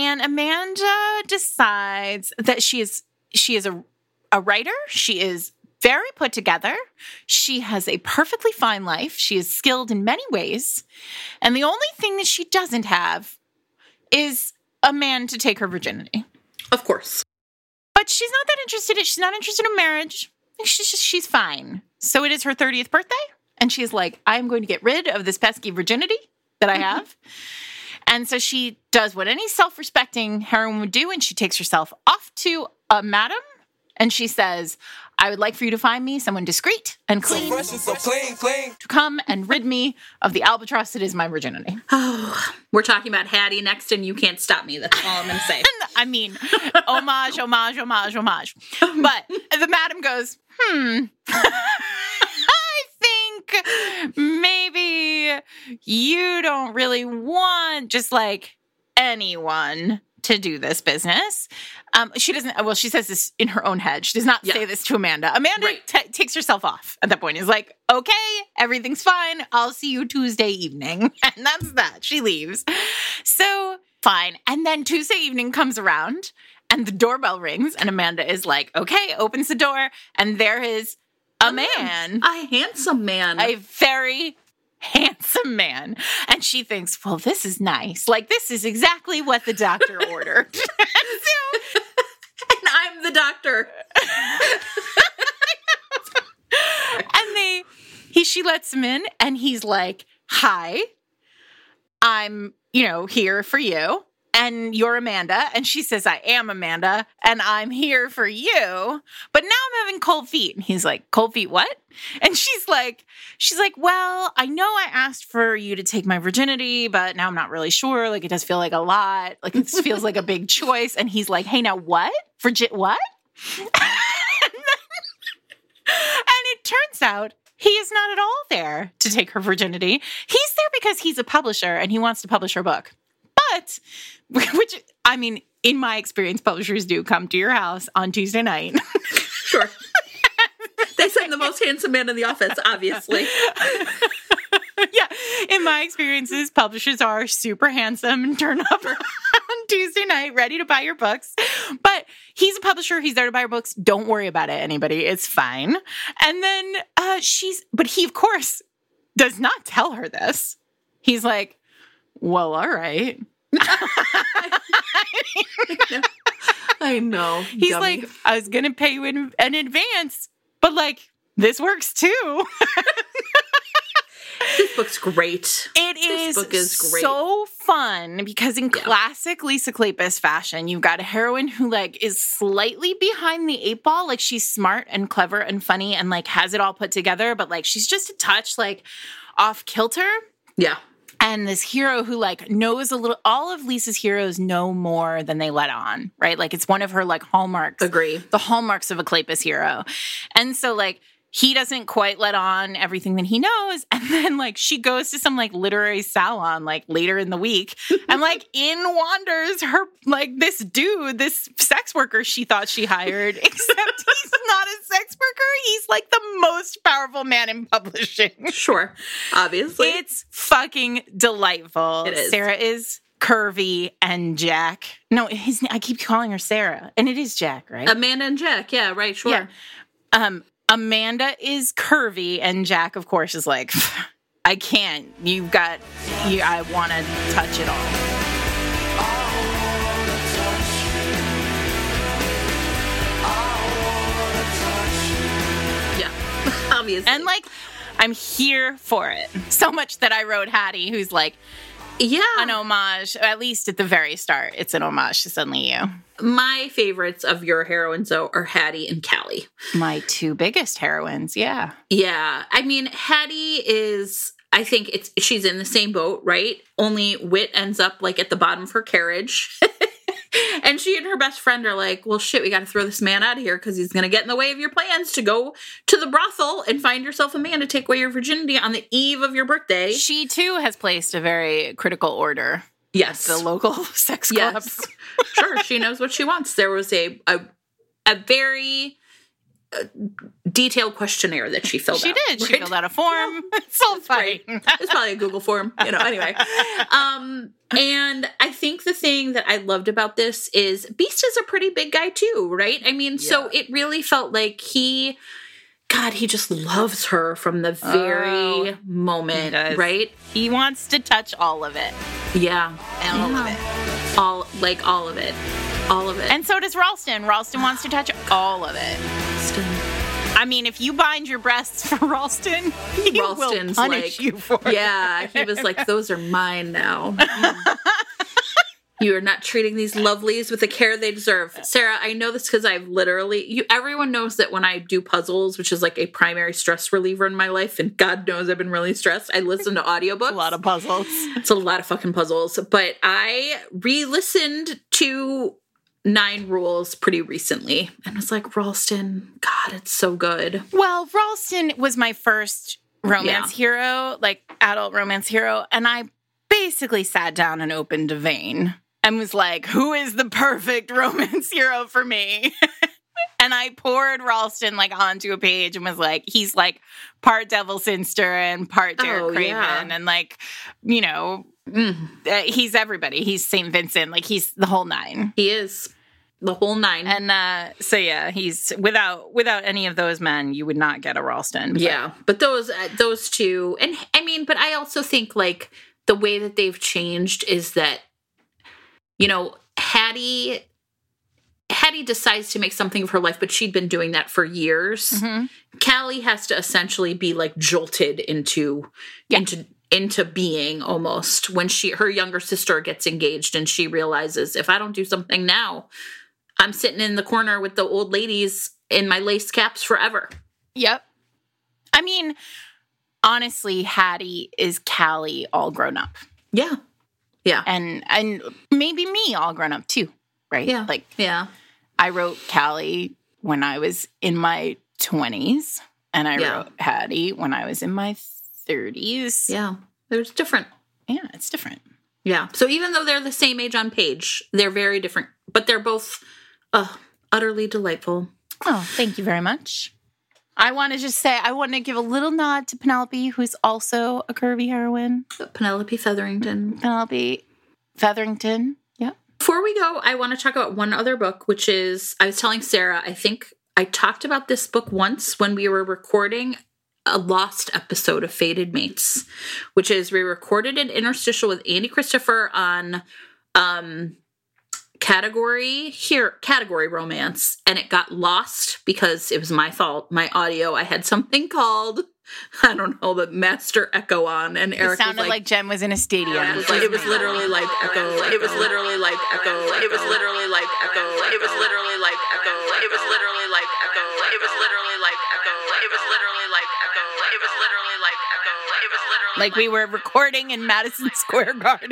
decides that she is a writer. She is very put together. She has a perfectly fine life. She is skilled in many ways. And the only thing that she doesn't have is a man to take her virginity. Of course. But she's not that interested. She's not interested in marriage. She's fine. So it is her 30th birthday. And she's like, I'm going to get rid of this pesky virginity that I have. And so she does what any self-respecting heroine would do. And she takes herself off to a madam. And she says, I would like for you to find me someone discreet and clean, to come and rid me of the albatross that is my virginity. Oh, we're talking about Hattie next, and you can't stop me. That's all I'm going to say. I mean, homage. But the madam goes, I think maybe you don't really want just like anyone to do this business. She doesn't, well, she says this in her own head. She does not say this to Amanda. Amanda takes herself off at that point. Is like, okay, everything's fine. I'll see you Tuesday evening. And that's that. She leaves. So fine. And then Tuesday evening comes around and the doorbell rings and Amanda is like, okay, opens the door. And there is a man. A handsome man. A very handsome man. And she thinks, well, this is nice. Like, this is exactly what the doctor ordered. And I'm the doctor. And she lets him in and he's like, hi, I'm, here for you. and you're Amanda. And she says, I am Amanda, and I'm here for you. But now I'm having cold feet. And he's like, cold feet, what? And she's like, well, I know I asked for you to take my virginity, but now I'm not really sure. Like, it does feel like a lot. Like, it feels like a big choice. And he's like, hey, now what? What? And it turns out he is not at all there to take her virginity. He's there because he's a publisher and he wants to publish her book. But, which, I mean, in my experience, publishers do come to your house on Tuesday night. Sure. They send the most handsome man in the office, obviously. Yeah. In my experiences, publishers are super handsome and turn up on Tuesday night, ready to buy your books. But he's a publisher. He's there to buy your books. Don't worry about it, anybody. It's fine. And then but he, of course, does not tell her this. He's like, well, all right. I know. He's dummy. like, I was going to pay you in advance, but like, this works too. This book's great. This book is great. So fun because in classic Lisa Kleypas fashion, you've got a heroine who like is slightly behind the eight ball. Like she's smart and clever and funny and like has it all put together, but like she's just a touch like off kilter. Yeah. And this hero who like knows a little, all of Lisa's heroes know more than they let on, right? Like it's one of her like hallmarks. Agree. The hallmarks of a Kleypas hero. And so like he doesn't quite let on everything that he knows. And then like she goes to some like literary salon like later in the week and like in wanders her like this dude, this sex worker she thought she hired, except he's not a sex worker. He's like the most powerful man in publishing. Sure. Obviously. It's fucking delightful. It is. Sarah is curvy and Jack. No, I keep calling her Sarah. And it is Jack, right? Amanda and Jack. Yeah, right. Sure. Yeah. Amanda is curvy, and Jack, of course, is like, I can't. I want to touch it all. Yeah, obviously. And like, I'm here for it. So much that I wrote Hattie, who's like, an homage, at least at the very start. It's an homage to Suddenly You. My favorites of your heroines, though, are Hattie and Callie. My two biggest heroines, yeah. Yeah. I mean, Hattie is, I think she's in the same boat, right? Only Whit ends up, like, at the bottom of her carriage. And she and her best friend are like, well, shit, we got to throw this man out of here because he's going to get in the way of your plans to go to the brothel and find yourself a man to take away your virginity on the eve of your birthday. She, too, has placed a very critical order. Yes. The local sex club. Yes. Sure. She knows what she wants. There was a very detailed questionnaire that she filled out. She did. Right? She filled out a form. It's all fine. It's probably a Google form, anyway. And I think the thing that I loved about this is Beast is a pretty big guy too, right? I mean, so it really felt like he just loves her from the very moment, right? He wants to touch all of it. Yeah. All of it. All of it. All of it. And so does Ralston. Ralston wants to touch all of it. I mean, if you bind your breasts for Ralston, he will punish you for it. Yeah, he was like, those are mine now. You are not treating these lovelies with the care they deserve. Sarah, I know this because I've everyone knows that when I do puzzles, which is like a primary stress reliever in my life, and God knows I've been really stressed, I listen to audiobooks. A lot of puzzles. It's a lot of fucking puzzles. But I re-listened to 9 Rules pretty recently and was like, Ralston, God, it's so good. Well, Ralston was my first romance hero, like adult romance hero, and I basically sat down and opened a vein and was like, who is the perfect romance hero for me? And I poured Ralston like onto a page and was like, he's like part Devil Sinster and part Derek Craven and like, he's everybody. He's St. Vincent. Like he's the whole 9. He is the whole 9. And he's without any of those men, you would not get a Ralston. But those two, and I mean, but I also think like the way that they've changed is that, Hattie decides to make something of her life, but she'd been doing that for years. Mm-hmm. Callie has to essentially be like jolted into into being almost when her younger sister gets engaged and she realizes, if I don't do something now, I'm sitting in the corner with the old ladies in my lace caps forever. Yep. I mean, honestly, Hattie is Callie all grown up. Yeah. Yeah. And maybe me all grown up too, right? Yeah. Like, yeah. I wrote Callie when I was in my 20s, and I wrote Hattie when I was in my 30s. Yeah. There's different. Yeah, it's different. Yeah. So even though they're the same age on page, they're very different, but they're both utterly delightful. Oh, thank you very much. I want to just say, I want to give a little nod to Penelope, who's also a curvy heroine. Penelope Featherington. Penelope Featherington. Yep. Before we go, I want to talk about one other book, which is, I was telling Sarah, I think I talked about this book once when we were recording a lost episode of Fated Mates, which is, we recorded an interstitial with Andy Christopher on category romance, and it got lost because it was my fault. My audio, I had something called, I don't know, the master echo on, and Eric it sounded like Jen was in a stadium. It was literally like echo. It was literally like echo. It was literally like echo. It was literally like echo. It was literally like echo. It was literally like echo. It was literally like echo. It was literally like echo. It was literally like we were recording in Madison Square Garden.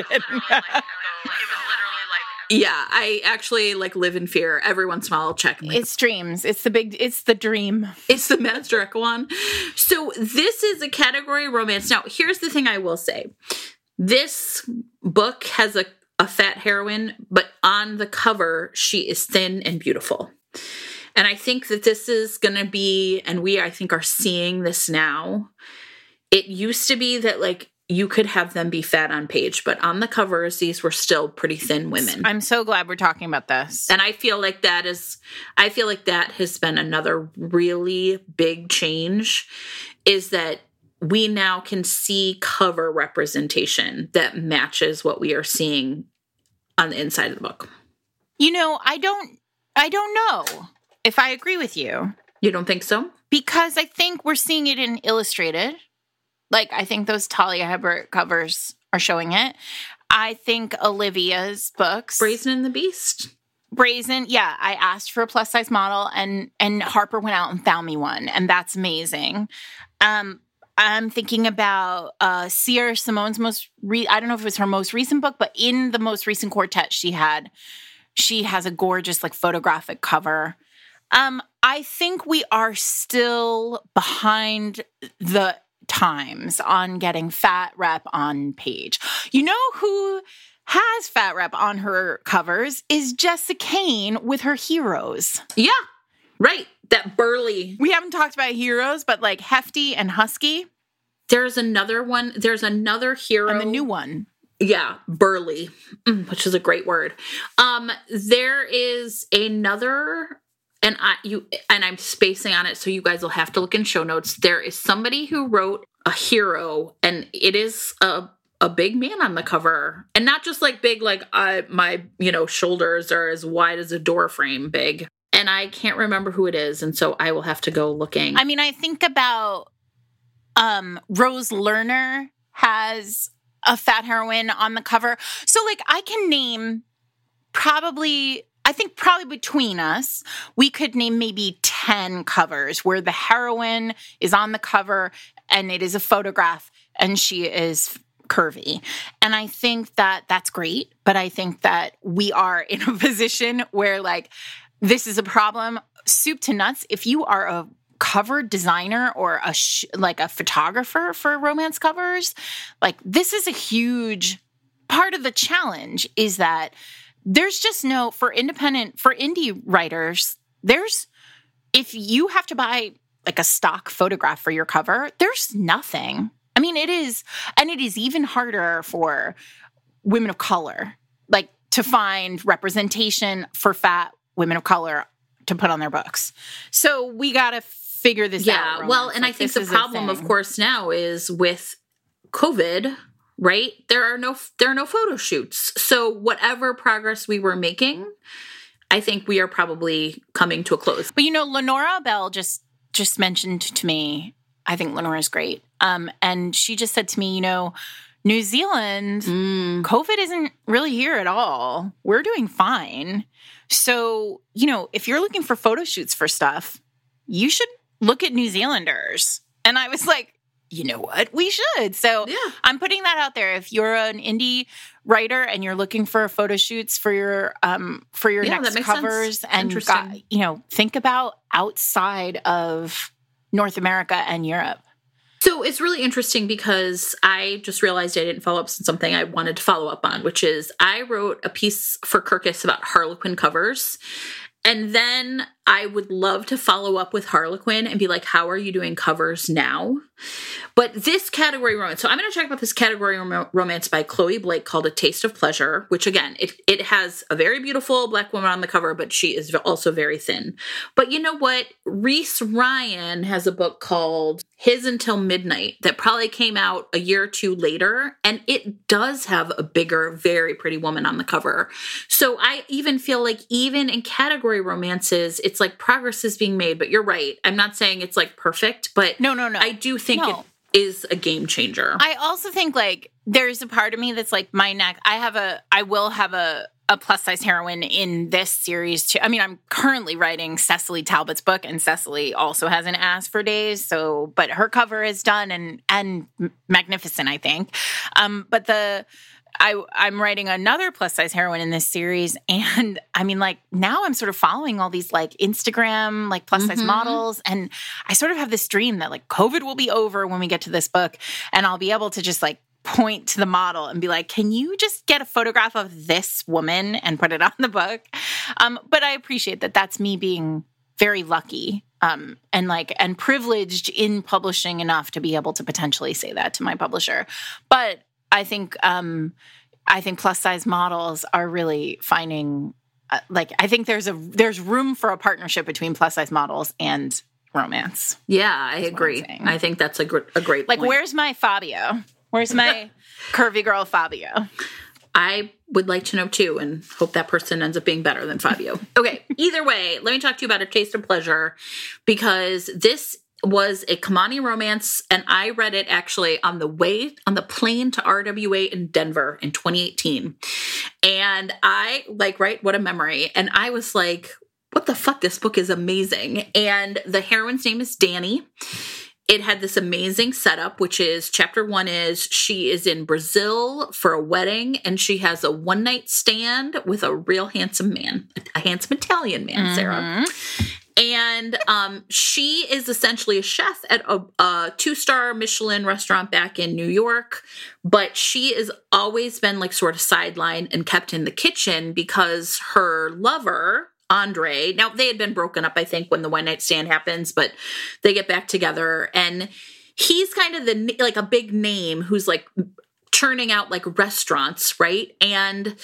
Yeah, I actually live in fear. Every once in a while I'll check. It's dreams. It's the dream. It's the Master Echo one. So this is a category romance. Now, here's the thing I will say. This book has a fat heroine, but on the cover, she is thin and beautiful. And I think that this is going to be, and I think are seeing this now. It used to be that you could have them be fat on page, but on the covers, these were still pretty thin women. I'm so glad we're talking about this. And I feel like that has been another really big change, is that we now can see cover representation that matches what we are seeing on the inside of the book. I don't know if I agree with you. You don't think so? Because I think we're seeing it in Illustrated. I think those Talia Hibbert covers are showing it. I think Olivia's books. Brazen and the Beast. Brazen, yeah. I asked for a plus-size model, and Harper went out and found me one, and that's amazing. I'm thinking about Sierra Simone's I don't know if it was her most recent book, but in the most recent quartet she has a gorgeous, photographic cover. I think we are still behind the times on getting fat rep on page. You know who has fat rep on her covers is Jessa Kane with her Heroes. Yeah, right. That burly. We haven't talked about Heroes, but Hefty and Husky. There's another one. There's another hero. And the new one. Yeah, burly, which is a great word. There is another, and I'm spacing on it, so you guys will have to look in show notes. There is somebody who wrote a hero, and it is a big man on the cover, and not just big, my shoulders are as wide as a door frame big. And I can't remember who it is, and so I will have to go looking. I mean, I think about Rose Lerner has a fat heroine on the cover. So I can name probably between us, we could name maybe 10 covers where the heroine is on the cover and it is a photograph and she is curvy. And I think that that's great, but I think that we are in a position where this is a problem. Soup to nuts, if you are a cover designer or a photographer for romance covers, this is a huge part of the challenge, is that there's just for indie writers, if you have to buy a stock photograph for your cover, there's nothing. I mean, it is even harder for women of color, to find representation for fat women of color to put on their books. So we got to figure this out. Yeah, well, and I think the problem, of course, now is with COVID, right? There are no photo shoots. So whatever progress we were making, I think we are probably coming to a close. But Lenora Bell just mentioned to me I think Lenore is great. And she just said to me, New Zealand, COVID isn't really here at all. We're doing fine. So, if you're looking for photo shoots for stuff, you should look at New Zealanders. And I was like, you know what? We should. So I'm putting that out there. If you're an indie writer and you're looking for photo shoots for your next covers, sense. and think about outside of North America and Europe. So it's really interesting because I just realized I didn't follow up on something I wanted to follow up on, which is I wrote a piece for Kirkus about Harlequin covers. And then I would love to follow up with Harlequin and be like, how are you doing covers now? But this category romance, so I'm going to talk about this category romance by Chloe Blake called A Taste of Pleasure, which again, it has a very beautiful Black woman on the cover, but she is also very thin. But you know what? Reese Ryan has a book called His Until Midnight that probably came out a year or two later, and it does have a bigger, very pretty woman on the cover. So I even feel like even in category romances, it's like progress is being made, but you're right. I'm not saying it's like perfect, but no. I do think it is a game changer. I also think like there's a part of me that's like I will have a plus size heroine in this series too. I mean, I'm currently writing Cecily Talbot's book, and Cecily also has an ass for days. So, but her cover is done and magnificent, I think. But I'm writing another plus size heroine in this series. And I mean, like now I'm sort of following all these like Instagram, like plus size models. And I sort of have this dream that like COVID will be over when we get to this book, and I'll be able to just like point to the model and be like, can you just get a photograph of this woman and put it on the book? But I appreciate that that's me being very lucky and privileged in publishing enough to be able to potentially say that to my publisher. But I think plus size models are really finding I think there's room for a partnership between plus size models and romance. Yeah, I agree. I think that's a great point. Like, where's my Fabio? Where's my curvy girl Fabio? I would like to know too, and hope that person ends up being better than Fabio. Okay, either way, let me talk to you about A Taste of Pleasure, because this was a Kamani romance, and I read it actually on the plane to RWA in Denver in 2018. And I what a memory. And I was like, what the fuck? This book is amazing. And the heroine's name is Danny. It had this amazing setup, which is chapter 1 is she is in Brazil for a wedding, and she has a one-night stand with a real handsome man, a handsome Italian man, Sarah. And she is essentially a chef at a 2-star Michelin restaurant back in New York, but she has always been like sort of sidelined and kept in the kitchen because her lover, Andre, now they had been broken up, I think, when the one-night stand happens, but they get back together, and he's kind of like a big name who's like churning out like restaurants, right? And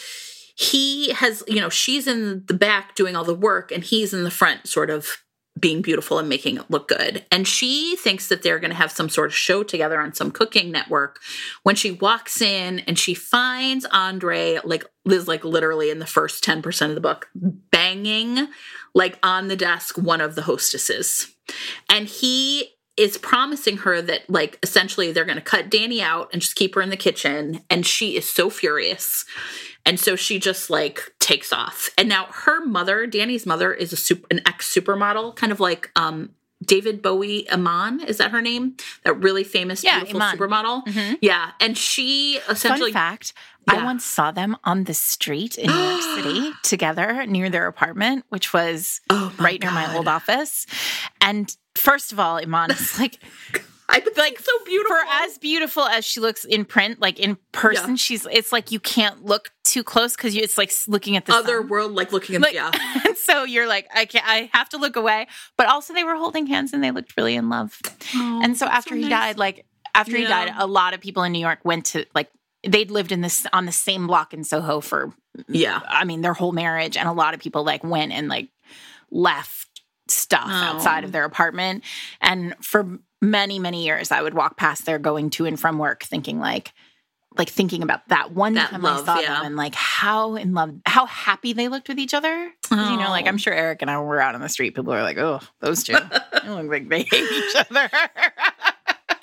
he has, she's in the back doing all the work, and he's in the front sort of being beautiful and making it look good. And she thinks that they're going to have some sort of show together on some cooking network when she walks in and she finds Andre, like Liz, like literally in the first 10% of the book, banging like on the desk one of the hostesses. And he is promising her that like essentially they're going to cut Danny out and just keep her in the kitchen. And she is so furious. And so she just like takes off. And now her mother, Danny's mother, is an ex-supermodel, kind of like David Bowie Iman. Is that her name? That really famous, beautiful Iman. Supermodel. Mm-hmm. Yeah. And she essentially... Fun fact, I once saw them on the street in New York City together near their apartment, which was right near my old office. And first of all, Iman is like... I like so beautiful. For as beautiful as she looks in print, like in person, it's like you can't look too close because it's like looking at the other sun. World, like looking at And so you're like, I have to look away. But also they were holding hands and they looked really in love. Oh, and so after he died, he died, a lot of people in New York went to like they'd lived on the same block in Soho for their whole marriage, and a lot of people like went and like left stuff outside of their apartment, and for many, many years, I would walk past there going to and from work thinking thinking about that one time I saw them and like how in love, how happy they looked with each other. Like I'm sure Eric and I were out on the street. People are like, oh, those two, they look like they hate each other.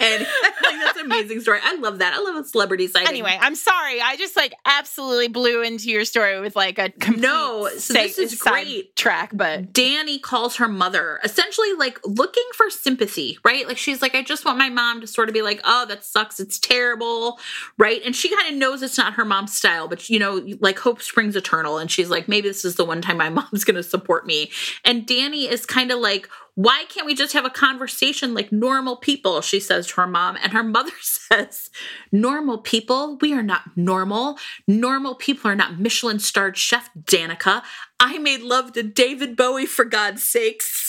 And like, that's an amazing story. I love that. I love a celebrity sighting. Anyway, I'm sorry. I just like absolutely blew into your story with like a complete so this is great track. But Danny calls her mother essentially like looking for sympathy, right? Like she's like, I just want my mom to sort of be like, oh, that sucks. It's terrible, right? And she kind of knows it's not her mom's style, but you know, like hope springs eternal. And she's like, maybe this is the one time my mom's going to support me. And Danny is kind of like, why can't we just have a conversation like normal people? She says to her mom, and her mother says, normal people? We are not normal. Normal people are not Michelin-starred chef Danica. I made love to David Bowie, for God's sakes.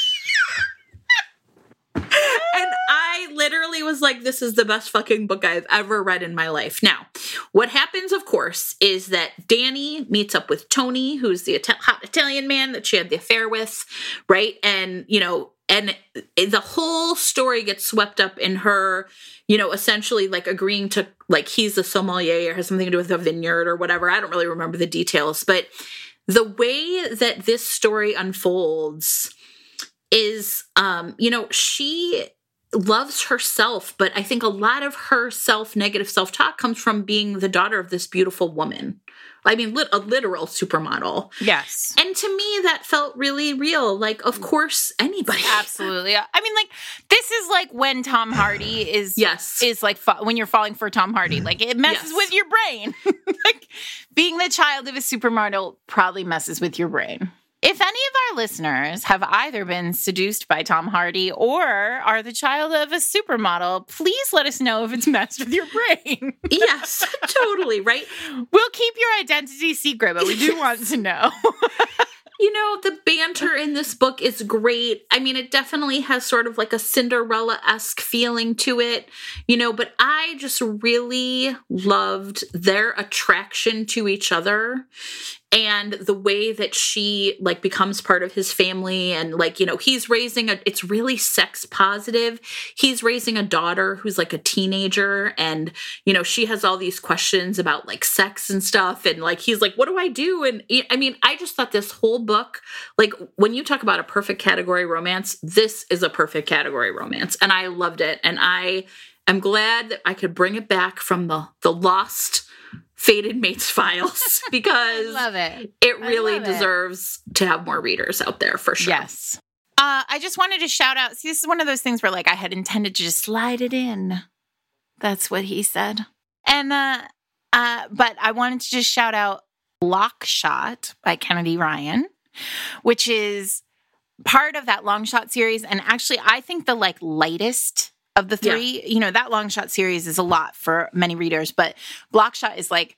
And I literally was like, this is the best fucking book I've ever read in my life. Now, what happens, of course, is that Danny meets up with Tony, who's the hot Italian man that she had the affair with, right? And, you know, and the whole story gets swept up in her, you know, essentially like agreeing to, like, he's a sommelier or has something to do with a vineyard or whatever. I don't really remember the details, but the way that this story unfolds is, you know, she loves herself, but I think a lot of her negative self-talk comes from being the daughter of this beautiful woman. I mean, a literal supermodel. Yes. And to me, that felt really real. Like, of course, anybody. Absolutely. I mean, like, this is like when Tom Hardy is, is like, when you're falling for Tom Hardy. Like, it messes with your brain. Like, being the child of a supermodel probably messes with your brain. If any of our listeners have either been seduced by Tom Hardy or are the child of a supermodel, please let us know if it's messed with your brain. Yes, totally, right? We'll keep your identity secret, but we do want to know. You know, the banter in this book is great. I mean, it definitely has sort of like a Cinderella-esque feeling to it, you know, but I just really loved their attraction to each other and the way that she like becomes part of his family. And like, you know, he's raising it's really sex positive. He's raising a daughter who's like a teenager and, you know, she has all these questions about like sex and stuff. And like, he's like, what do I do? And I mean, I just thought this whole book, like when you talk about a perfect category romance, this is a perfect category romance. And I loved it. And I am glad that I could bring it back from the lost Fated Mates files because love it. It really deserves to have more readers out there for sure. Yes. I just wanted to shout out. See, this is one of those things where like I had intended to just slide it in. That's what he said. And but I wanted to just shout out Block Shot by Kennedy Ryan, which is part of that Long Shot series. And actually, I think the like lightest of the three. You know, that Long Shot series is a lot for many readers, but Block Shot is like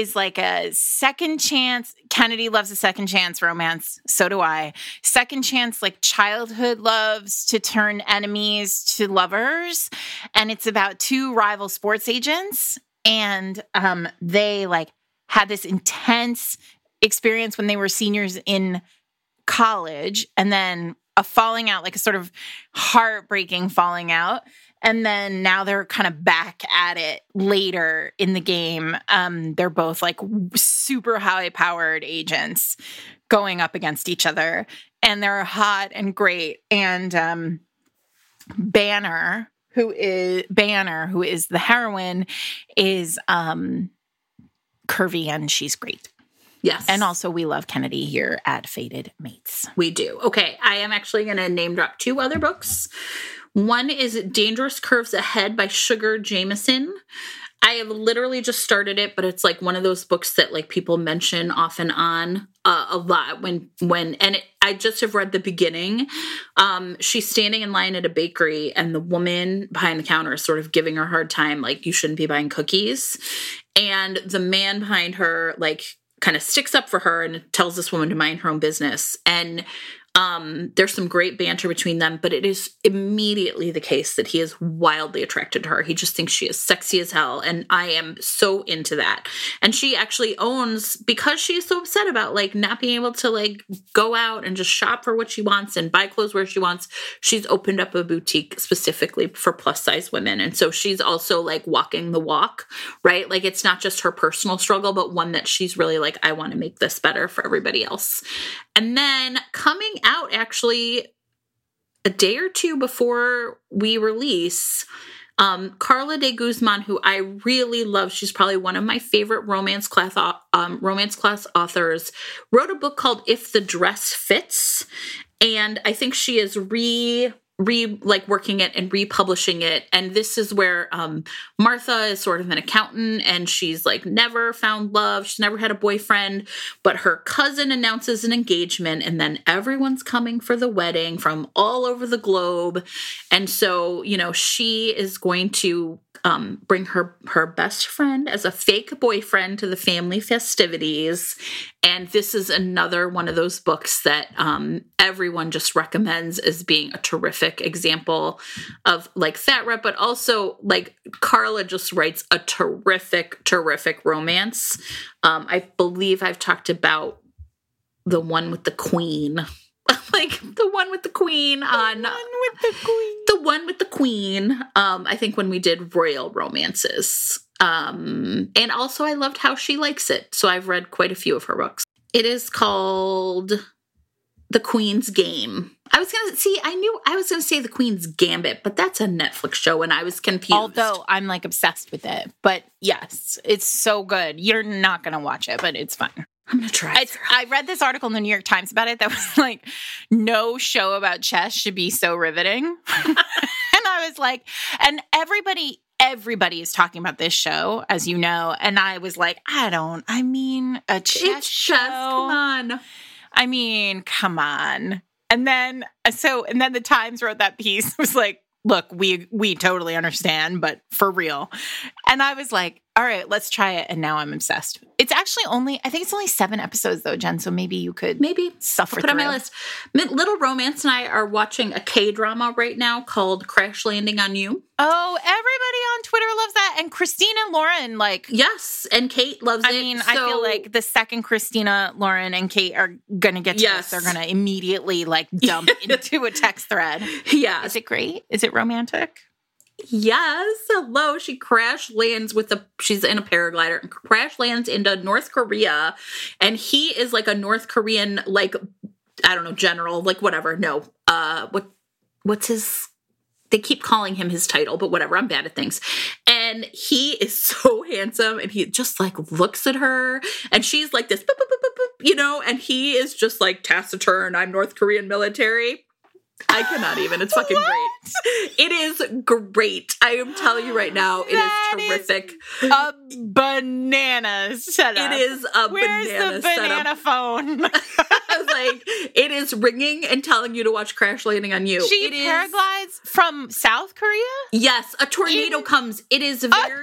a second chance. Kennedy loves a second chance romance. So do I. Second chance, like childhood loves to turn enemies to lovers. And it's about two rival sports agents. And they like had this intense experience when they were seniors in college. And then a falling out, like a sort of heartbreaking falling out. And then now they're kind of back at it later in the game. They're both like super high-powered agents going up against each other. And they're hot and great. And Banner, who is the heroine, is curvy and she's great. Yes. And also we love Kennedy here at Fated Mates. We do. Okay. I am actually going to name drop two other books. One is Dangerous Curves Ahead by Sugar Jameson. I have literally just started it, but it's like one of those books that like people mention off and on a lot I just have read the beginning. She's standing in line at a bakery and the woman behind the counter is sort of giving her a hard time. Like, you shouldn't be buying cookies. And the man behind her, like, kind of sticks up for her and tells this woman to mind her own business. And there's some great banter between them, but it is immediately the case that he is wildly attracted to her. He just thinks she is sexy as hell. And I am so into that. And she actually owns, because she's so upset about like not being able to like go out and just shop for what she wants and buy clothes where she wants, she's opened up a boutique specifically for plus size women. And so she's also like walking the walk, right? Like, it's not just her personal struggle, but one that she's really like, I want to make this better for everybody else. And then coming out actually a day or two before we release, Carla de Guzman, who I really love, she's probably one of my favorite romance class authors, wrote a book called If the Dress Fits. And I think she is working it and republishing it. And this is where Martha is sort of an accountant, and she's like never found love. She's never had a boyfriend, but her cousin announces an engagement, and then everyone's coming for the wedding from all over the globe. And so, she is going to bring her best friend as a fake boyfriend to the family festivities. And this is another one of those books that everyone just recommends as being a terrific example of like Fat Rep, but also like Carla just writes a terrific romance. I believe I've talked about the one with the Queen. Like the one with the Queen on the one with the Queen. I think when we did royal romances. And also I loved How She Likes It. So I've read quite a few of her books. It is called The Queen's Game. I knew I was going to say The Queen's Gambit, but that's a Netflix show and I was confused. Although I'm like obsessed with it. But yes, it's so good. You're not going to watch it, but it's fun. I'm going to try. I read this article in the New York Times about it that was like, no show about chess should be so riveting. And I was like, and everybody is talking about this show, as you know. And I was like, a chess show. Come on. I mean, come on. And then the Times wrote that piece. It was like, look, we totally understand, but for real. And I was like, all right, let's try it. And now I'm obsessed. It's actually I think it's only 7 episodes though, Jen. So maybe you could suffer put through. On my list. Little Romance and I are watching a K-drama right now called Crash Landing on You. Oh, everybody on Twitter loves that. And Christina Lauren, yes, and Kate loves it. I mean, I feel like the second Christina Lauren and Kate are going to get to this, they're going to immediately jump into a text thread. Yeah. Is it great? Is it romantic? Yes. Hello. She crash lands she's in a paraglider and crash lands into North Korea. And he is like a North Korean, I don't know, general, whatever. No. What's his, they keep calling him his title, but whatever. I'm bad at things. And he is so handsome and he just looks at her and she's like this, boop, boop, boop, boop, boop, and he is just taciturn. I'm North Korean military. I cannot even. It's fucking great. It is great. I am telling you right now, it is terrific. A banana setup. It is a Where's banana the banana setup. Phone? I was like, it is ringing and telling you to watch Crash Landing on You. She paraglides from South Korea? Yes, a tornado comes. It is very...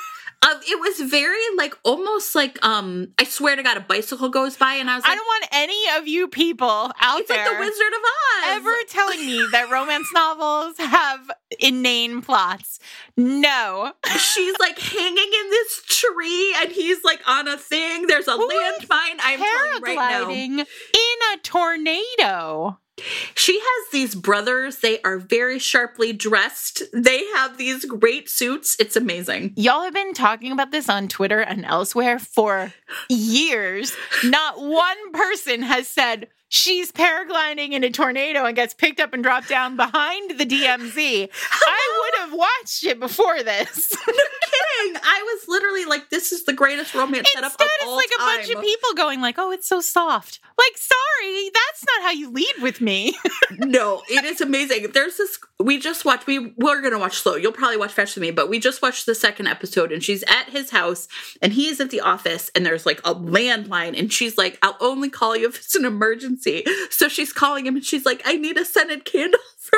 it was very almost I swear to God, a bicycle goes by and I was like, I don't want any of you people out it's there. It's like the Wizard of Oz. Ever telling me that romance novels have inane plots. No. She's hanging in this tree and he's on a thing. There's a landmine. I'm telling you right now. Paragliding in a tornado. She has these brothers. They are very sharply dressed. They have these great suits. It's amazing. Y'all have been talking about this on Twitter and elsewhere for years. Not one person has said she's paragliding in a tornado and gets picked up and dropped down behind the DMZ. I would have watched it before this. No kidding. I was literally this is the greatest romance setup of all Instead, it's time. a bunch of people going oh, it's so soft. Sorry, that's not how you lead with me. No, it is amazing. There's this, we're going to watch slow. You'll probably watch faster than me, but we just watched the second episode and she's at his house and he's at the office and there's a landline and she's like, I'll only call you if it's an emergency. So she's calling him and she's like, I need a scented candle for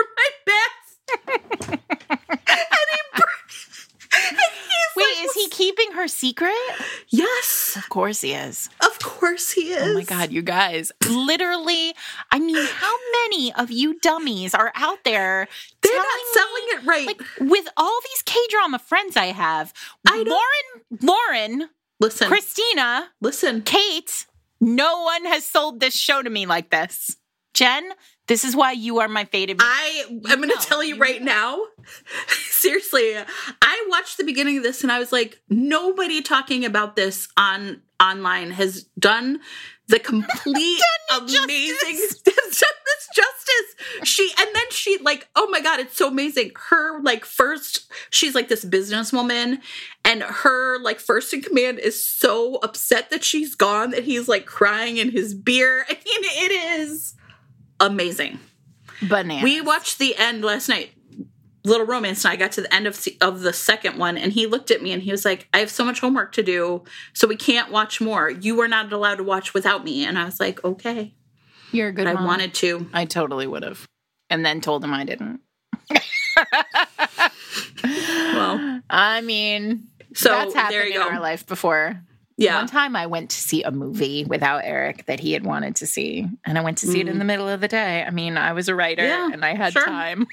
my bath. Wait, is he keeping her secret? Yes. Of course he is. Of course he is. Oh my God, you guys. Literally, I mean, how many of you dummies are out there They're not selling it right. With all these K-drama friends I have, Lauren, listen, Christina, listen, Kate, no one has sold this show to me like this. Jen, this is why you are my favorite. I'm going to tell you right now, seriously, I watched the beginning of this and I was like, nobody talking about this online has done the complete amazing justice. And then she like, oh my God, it's so amazing. Her like first, she's like this businesswoman, and her like first in command is so upset that she's gone that he's like crying in his beer. I mean, it is amazing. Bananas. We watched the end last night. Little Romance and I got to the end of the second one, and he looked at me and he was like, I have so much homework to do, so we can't watch more. You are not allowed to watch without me. And I was like, okay. You're a good mom. I wanted to. I totally would have. And then told him I didn't. Well, I mean, so that's happened there you in go. our life before. Yeah. One time I went to see a movie without Eric that he had wanted to see, and I went to see it in the middle of the day. I mean, I was a writer and I had time.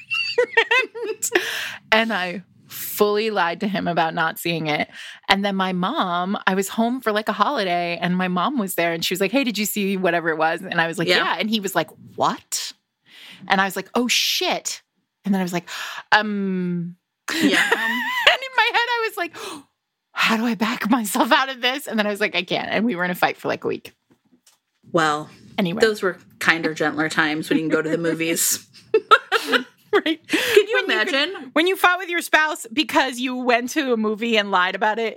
and I fully lied to him about not seeing it. And then my mom, I was home for like a holiday, and my mom was there, and she was like, hey, did you see whatever it was? And I was like, yeah. And he was like, what? And I was like, oh shit. And then I was like, yeah. And in my head I was like, how do I back myself out of this? And then I was like, I can't. And we were in a fight for like a week. Well, anyway, those were kinder, gentler times when you can go to the movies. Right? Could you imagine? When you fought with your spouse because you went to a movie and lied about it?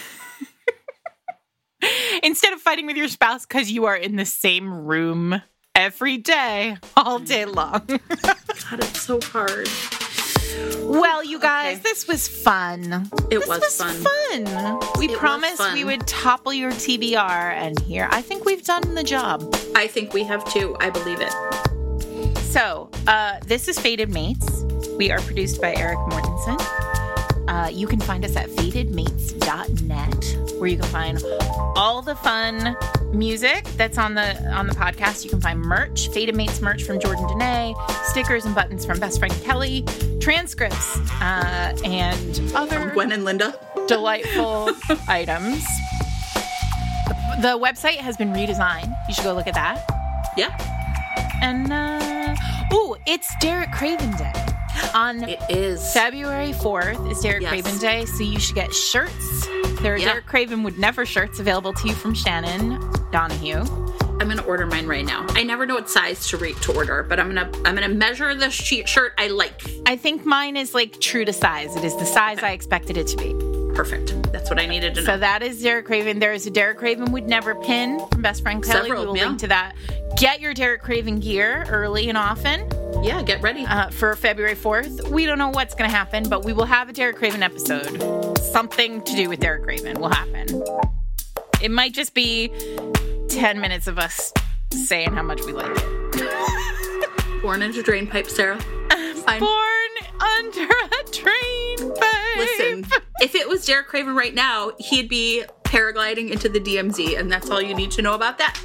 Instead of fighting with your spouse because you are in the same room every day, all day long. God, it's so hard. Well, you guys, this was fun. It was fun. We promised we would topple your TBR, and here, I think we've done the job. I think we have too. I believe it. So, this is Fated Mates. We are produced by Eric Mortensen. You can find us at fatedmates.net, where you can find all the fun music that's on the podcast. You can find merch, Fated Mates merch from Jordan Dene, stickers and buttons from Best Friend Kelly, transcripts, and other Gwen and Linda delightful items. The website has been redesigned. You should go look at that. Yeah. And it's Derek Craven Day. It is. February 4th is Derek Craven Day, so you should get shirts. There are Derek Craven Would Never shirts available to you from Shannon Donahue. I'm gonna order mine right now. I never know what size to order, but I'm gonna measure the shirt I like. I think mine is like true to size. It is the size I expected it to be. Perfect. That's what I needed to know. So that is Derek Craven. There is a Derek Craven Would Never pin from Best Friend Kelly. We will link to that. Get your Derek Craven gear early and often. Yeah, get ready. For February 4th. We don't know what's going to happen, but we will have a Derek Craven episode. Something to do with Derek Craven will happen. It might just be 10 minutes of us saying how much we like it. Born into drain pipe, Sarah. Fine. Born under a drain pipe. Listen, if it was Derek Craven right now, he'd be paragliding into the DMZ, and that's all you need to know about that.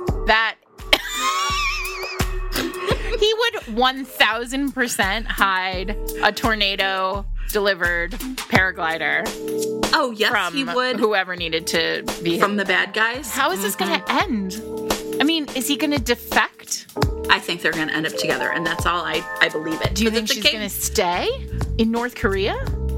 He would 1,000% hide a tornado-delivered paraglider. Oh, yes, from he would. Whoever needed to be from the bad guys. How is this going to end? I mean, is he going to defect? I think they're going to end up together, and that's all. I believe it. Do you think she's going to stay in North Korea?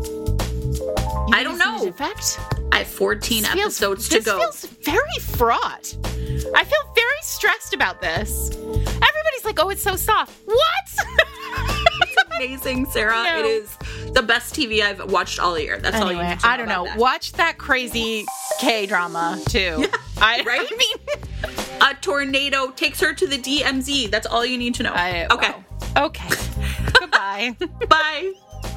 I don't know. Defect? I have 14 episodes to go. This feels very fraught. I feel very stressed about this. Everybody's like, oh, it's so soft. What? It's amazing, Sarah. No. It is the best TV I've watched all year. That's all you need to know. I don't know. That. Watch that crazy K-drama, too. Yeah, right? I mean, a tornado takes her to the DMZ. That's all you need to know. Okay. Wow. Okay. Goodbye. Bye.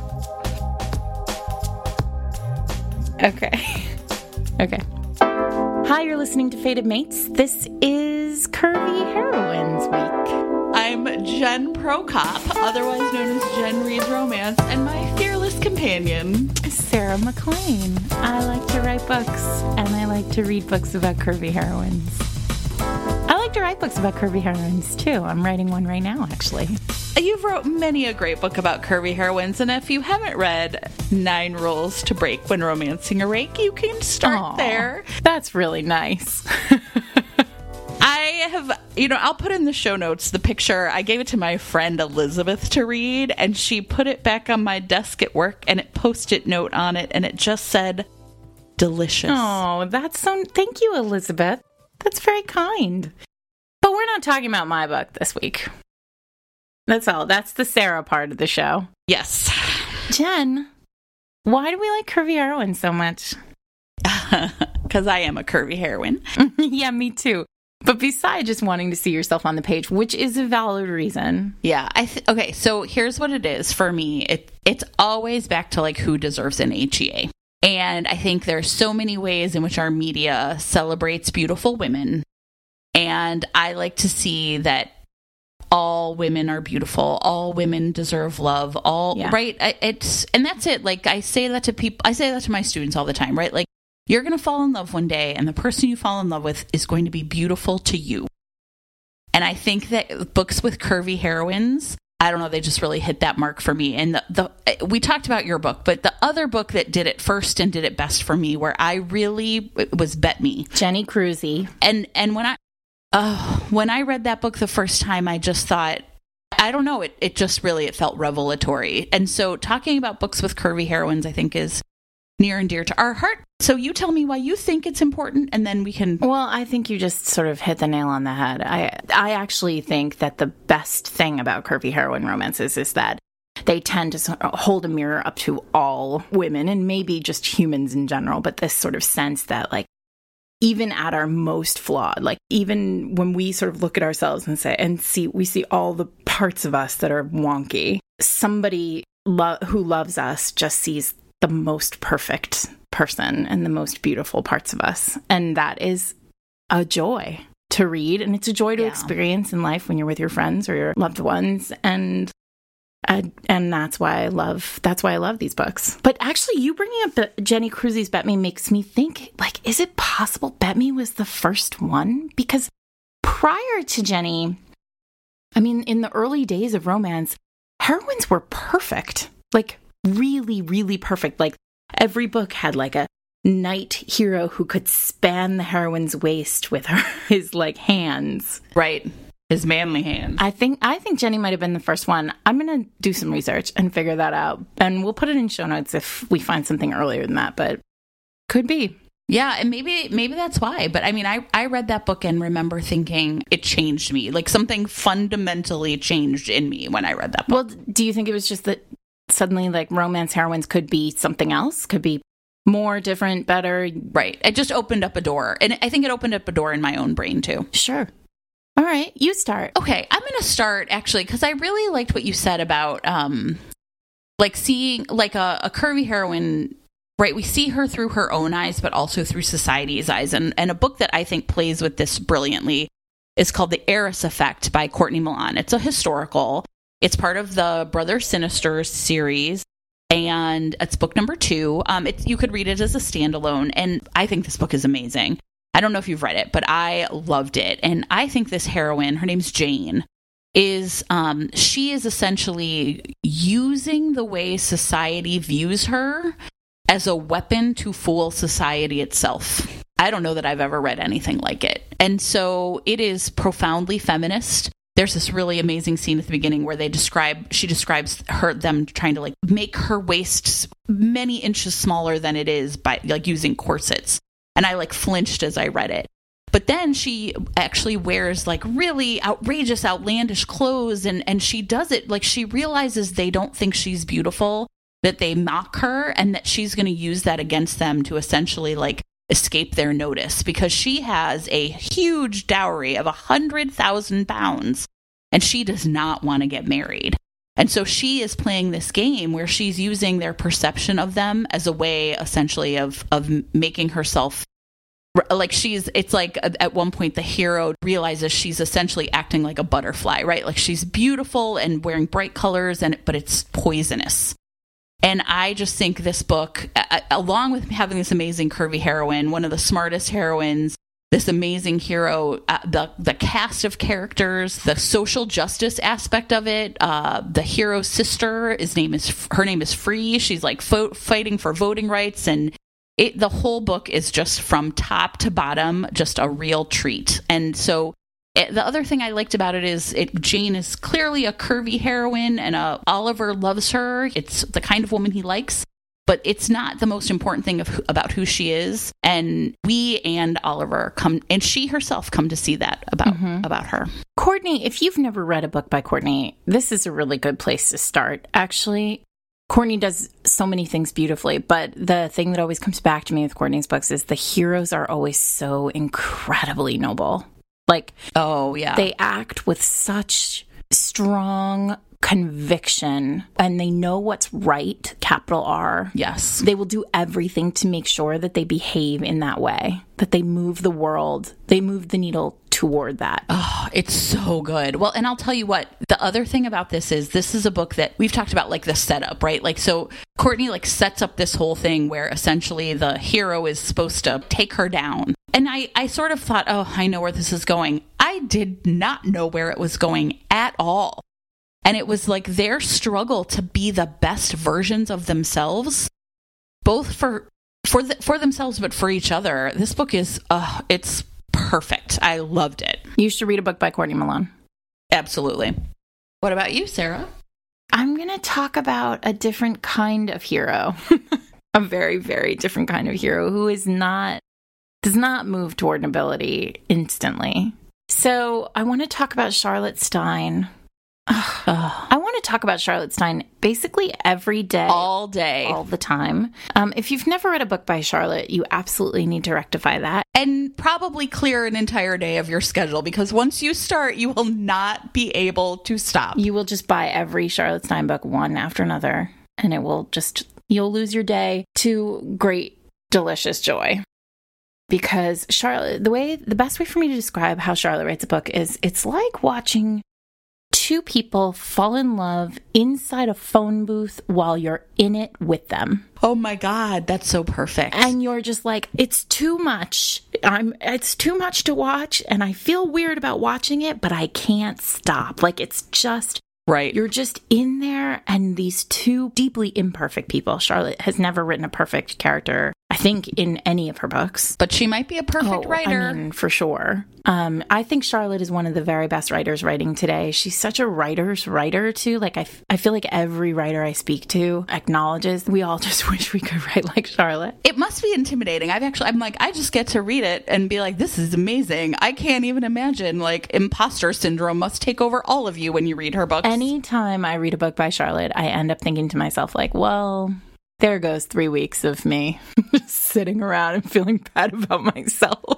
Okay. Hi, you're listening to Fated Mates. This is Curvy Heroines Week. I'm Jen Prokop, otherwise known as Jen Reads Romance, and my fearless companion, Sarah McLean. I like to write books, and I like to read books about curvy heroines. I like to write books about curvy heroines, too. I'm writing one right now, actually. You've wrote many a great book about curvy heroines, and if you haven't read 9 Rules to Break When Romancing a Rake, you can start there. That's really nice. I have, I'll put in the show notes the picture. I gave it to my friend Elizabeth to read, and she put it back on my desk at work, and it post-it note on it, and it just said, delicious. Oh, that's so... Thank you, Elizabeth. That's very kind. But we're not talking about my book this week. That's all. That's the Sarah part of the show. Yes. Jen, why do we like curvy heroines so much? Because I am a curvy heroine. Yeah, me too. But besides just wanting to see yourself on the page, which is a valid reason. Yeah. Okay, so here's what it is for me. It's always back to like who deserves an HEA. And I think there's so many ways in which our media celebrates beautiful women. And I like to see that all women are beautiful. All women deserve love. Right. And that's it. Like I say that to people. I say that to my students all the time, right? Like you're going to fall in love one day and the person you fall in love with is going to be beautiful to you. And I think that books with curvy heroines, I don't know, they just really hit that mark for me. And we talked about your book, but the other book that did it first and did it best for me, where I really was Bet Me. Jenny Cruzy. And when I read that book the first time, I just thought, I don't know, it just really, it felt revelatory. And so talking about books with curvy heroines, I think is near and dear to our heart. So you tell me why you think it's important, and then we can... Well, I think you just sort of hit the nail on the head. I actually think that the best thing about curvy heroine romances is that they tend to hold a mirror up to all women, and maybe just humans in general, but this sort of sense that, like, even at our most flawed, like even when we sort of look at ourselves and we see all the parts of us that are wonky, somebody who loves us just sees the most perfect person and the most beautiful parts of us. And that is a joy to read. And it's a joy to experience in life when you're with your friends or your loved ones. And that's why I love these books. But actually, you bringing up Jenny Cruzy's Bet Me makes me think, like, is it possible Bet Me was the first one? Because prior to Jenny, I mean, in the early days of romance, heroines were perfect. Like, really, really perfect. Like, every book had, like, a knight hero who could span the heroine's waist with his, like, hands. Right. His manly hand. I think Jenny might have been the first one. I'm going to do some research and figure that out. And we'll put it in show notes if we find something earlier than that, but could be. Yeah, and maybe that's why. But I mean, I read that book and remember thinking it changed me. Like something fundamentally changed in me when I read that book. Well, do you think it was just that suddenly like romance heroines could be something else? Could be more, different, better? Right. It just opened up a door. And I think it opened up a door in my own brain too. Sure. All right, you start. Okay, I'm going to start actually because I really liked what you said about like seeing like a curvy heroine, right? We see her through her own eyes, but also through society's eyes. And a book that I think plays with this brilliantly is called The Heiress Effect by Courtney Milan. It's a historical. It's part of the Brother Sinister series, and it's book number 2. You could read it as a standalone, and I think this book is amazing. I don't know if you've read it, but I loved it. And I think this heroine, her name's Jane, she is essentially using the way society views her as a weapon to fool society itself. I don't know that I've ever read anything like it. And so it is profoundly feminist. There's this really amazing scene at the beginning where she describes them trying to like make her waist many inches smaller than it is by like using corsets. And I like flinched as I read it. But then she actually wears like really outrageous, outlandish clothes. And she does it like she realizes they don't think she's beautiful, that they mock her, and that she's going to use that against them to essentially like escape their notice, because she has a huge dowry of 100,000 pounds and she does not want to get married. And so she is playing this game where she's using their perception of them as a way essentially of making herself like it's like at one point the hero realizes she's essentially acting like a butterfly, right? Like she's beautiful and wearing bright colors, but it's poisonous. And I just think this book, along with having this amazing curvy heroine, one of the smartest heroines, this amazing hero, the cast of characters, the social justice aspect of it, the hero's sister, her name is Free. She's like fighting for voting rights, and the whole book is just from top to bottom, just a real treat. And so the other thing I liked about it is Jane is clearly a curvy heroine, and Oliver loves her. It's the kind of woman he likes. but it's not the most important thing about who she is. And we and Oliver come, and she herself come to see that about her. Courtney, if you've never read a book by Courtney, this is a really good place to start. Actually, Courtney does so many things beautifully, but the thing that always comes back to me with Courtney's books is the heroes are always so incredibly noble. Like, oh yeah, they act with such strong conviction, and they know what's right, capital R. Yes. They will do everything to make sure that they behave in that way, that they move the world, they move the needle toward that. Oh, it's so good. Well, and I'll tell you what, the other thing about this is a book that we've talked about, like the setup, right? Like, so Courtney like sets up this whole thing where essentially the hero is supposed to take her down. And I sort of thought, oh, I know where this is going. I did not know where it was going at all. And it was like their struggle to be the best versions of themselves, both for themselves, but for each other. This book is, it's perfect. I loved it. You should read a book by Courtney Milan. Absolutely. What about you, Sarah? I'm going to talk about a different kind of hero, a very, very different kind of hero who does not move toward nobility instantly. So I want to talk about Charlotte Stein. I want to talk about Charlotte Stein basically every day. All day. All the time. If you've never read a book by Charlotte, you absolutely need to rectify that. And probably clear an entire day of your schedule, because once you start, you will not be able to stop. You will just buy every Charlotte Stein book one after another, and you'll lose your day to great, delicious joy. Because Charlotte, the best way for me to describe how Charlotte writes a book is it's like watching two people fall in love inside a phone booth while you're in it with them. Oh my God, that's so perfect. And you're just like, it's too much. It's too much to watch, and I feel weird about watching it, but I can't stop. Like, it's just right. You're just in there, and these two deeply imperfect people. Charlotte has never written a perfect character, I think, in any of her books. But she might be a perfect writer. I mean, for sure. I think Charlotte is one of the very best writers writing today. She's such a writer's writer, too. Like, I feel like every writer I speak to acknowledges we all just wish we could write like Charlotte. It must be intimidating. I'm like, I just get to read it and be like, this is amazing. I can't even imagine, like, imposter syndrome must take over all of you when you read her books. Anytime I read a book by Charlotte, I end up thinking to myself, like, well, there goes 3 weeks of me just sitting around and feeling bad about myself.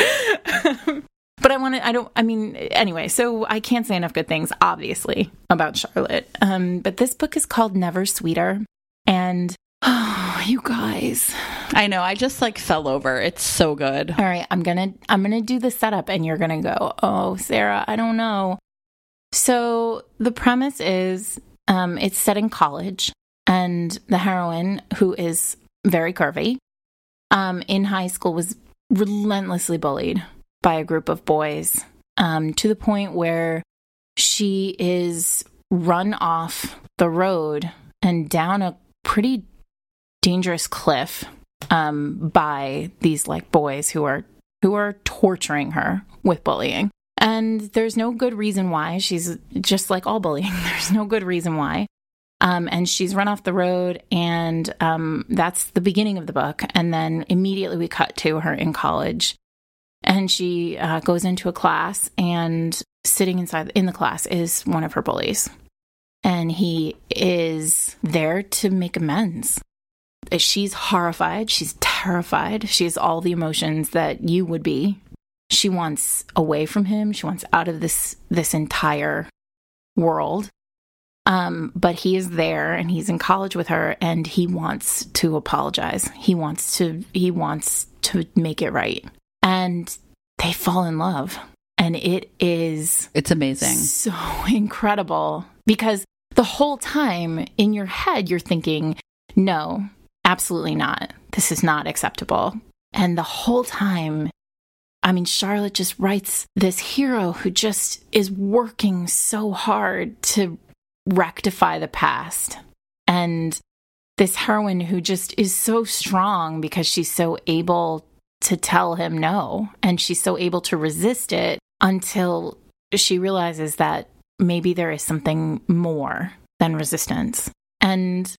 But anyway, so I can't say enough good things, obviously, about Charlotte. But this book is called Never Sweeter. And, oh, you guys. I know, I just like fell over. It's so good. All right, I'm gonna do the setup, and you're gonna go, oh, Sarah, I don't know. So the premise is, it's set in college, and the heroine, who is very curvy, in high school was relentlessly bullied by a group of boys, to the point where she is run off the road and down a pretty dangerous cliff by these like boys who are torturing her with bullying. And there's no good reason why. She's just like all bullying. There's no good reason why. And she's run off the road, and that's the beginning of the book. And then immediately we cut to her in college. And she goes into a class, and sitting in the class is one of her bullies. And he is there to make amends. She's horrified. She's terrified. She has all the emotions that you would be. She wants away from him. She wants out of this entire world. But he is there, and he's in college with her, and he wants to apologize. He wants to make it right. And they fall in love. And it's amazing. So incredible, because the whole time in your head, you're thinking, no, absolutely not. This is not acceptable. And the whole time, I mean, Charlotte just writes this hero who just is working so hard to rectify the past. And this heroine who just is so strong because she's so able to tell him no. And she's so able to resist it until she realizes that maybe there is something more than resistance. And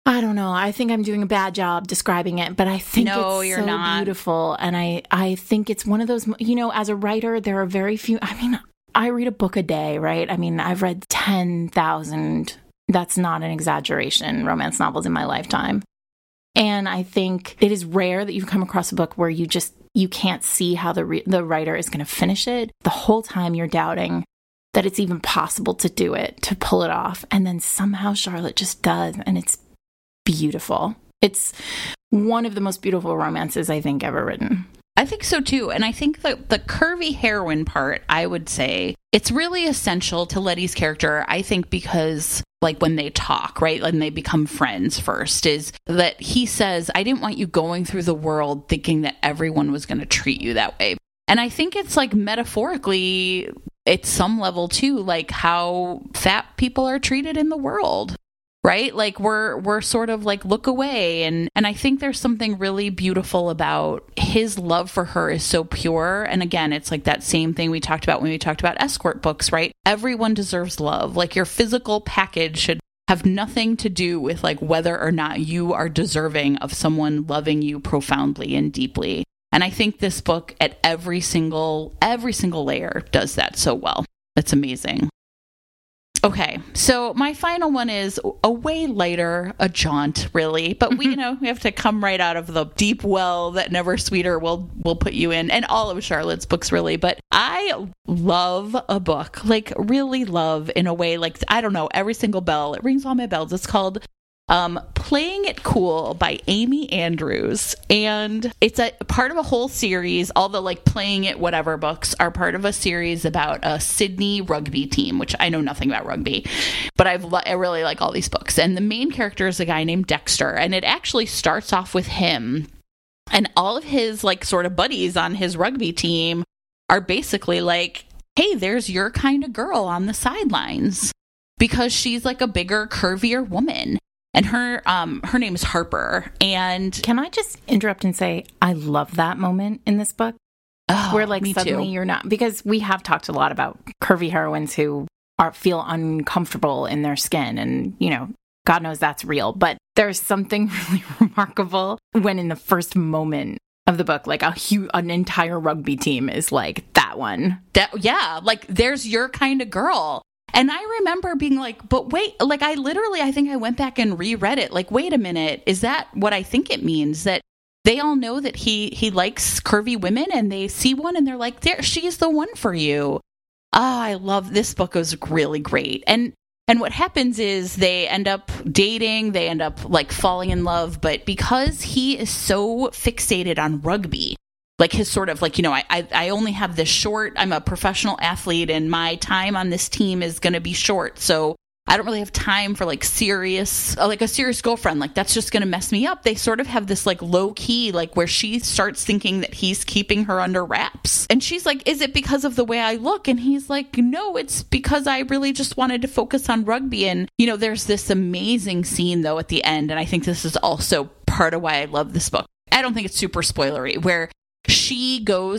I don't know. I think I'm doing a bad job describing it, but I think it's so beautiful. And I think it's one of those, as a writer, there are very few. I mean, I read a book a day, right? I mean, I've read 10,000, that's not an exaggeration, romance novels in my lifetime. And I think it is rare that you come across a book where you can't see how the writer is going to finish it. The whole time you're doubting that it's even possible to do it, to pull it off. And then somehow Charlotte just does. And it's beautiful. It's one of the most beautiful romances I think ever written. I think so too. And I think the curvy heroine part, I would say, it's really essential to Letty's character, I think, because like when they talk, right, and they become friends first, is that he says, I didn't want you going through the world thinking that everyone was going to treat you that way. And I think it's like metaphorically, at some level too, like how fat people are treated in the world. Right? Like we're sort of like look away. And I think there's something really beautiful about his love for her is so pure. And again, it's like that same thing we talked about when we talked about escort books, right? Everyone deserves love. Like your physical package should have nothing to do with like whether or not you are deserving of someone loving you profoundly and deeply. And I think this book at every single layer does that so well. It's amazing. Okay, so my final one is a way lighter, a jaunt, really. But we have to come right out of the deep well that Never Sweeter will put you in, and all of Charlotte's books, really. But I love a book, like really love in a way, like, I don't know, every single bell, it rings all my bells. It's called Playing It Cool by Amy Andrews. And it's a part of a whole series. All the like Playing It Whatever books are part of a series about a Sydney rugby team, which I know nothing about rugby, but I really like all these books. And the main character is a guy named Dexter. And it actually starts off with him and all of his like sort of buddies on his rugby team are basically like, hey, there's your kind of girl on the sidelines because she's like a bigger, curvier woman. And her name is Harper. And can I just interrupt and say, I love that moment in this book where like suddenly you're not, because we have talked a lot about curvy heroines who feel uncomfortable in their skin. And, God knows that's real. But there's something really remarkable when in the first moment of the book, like an entire rugby team is like that one. Like there's your kind of girl. And I remember being like, but wait, like I think I went back and reread it. Like, wait a minute, is that what I think it means? That they all know that he likes curvy women and they see one and they're like, there, she's the one for you. I love this book. It was really great. And what happens is they end up dating, they end up like falling in love, but because he is so fixated on rugby, like his sort of like, I only have this short, I'm a professional athlete and my time on this team is going to be short. So I don't really have time for like a serious girlfriend. Like that's just going to mess me up. They sort of have this like low key, like where she starts thinking that he's keeping her under wraps. And she's like, is it because of the way I look? And he's like, no, it's because I really just wanted to focus on rugby. And, there's this amazing scene though at the end. And I think this is also part of why I love this book. I don't think it's super spoilery, where they go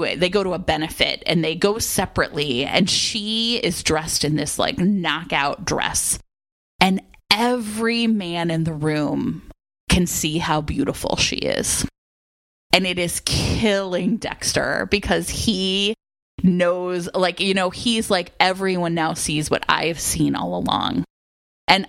to a benefit and they go separately and she is dressed in this like knockout dress and every man in the room can see how beautiful she is. And it is killing Dexter because he knows, like, he's like, everyone now sees what I've seen all along. And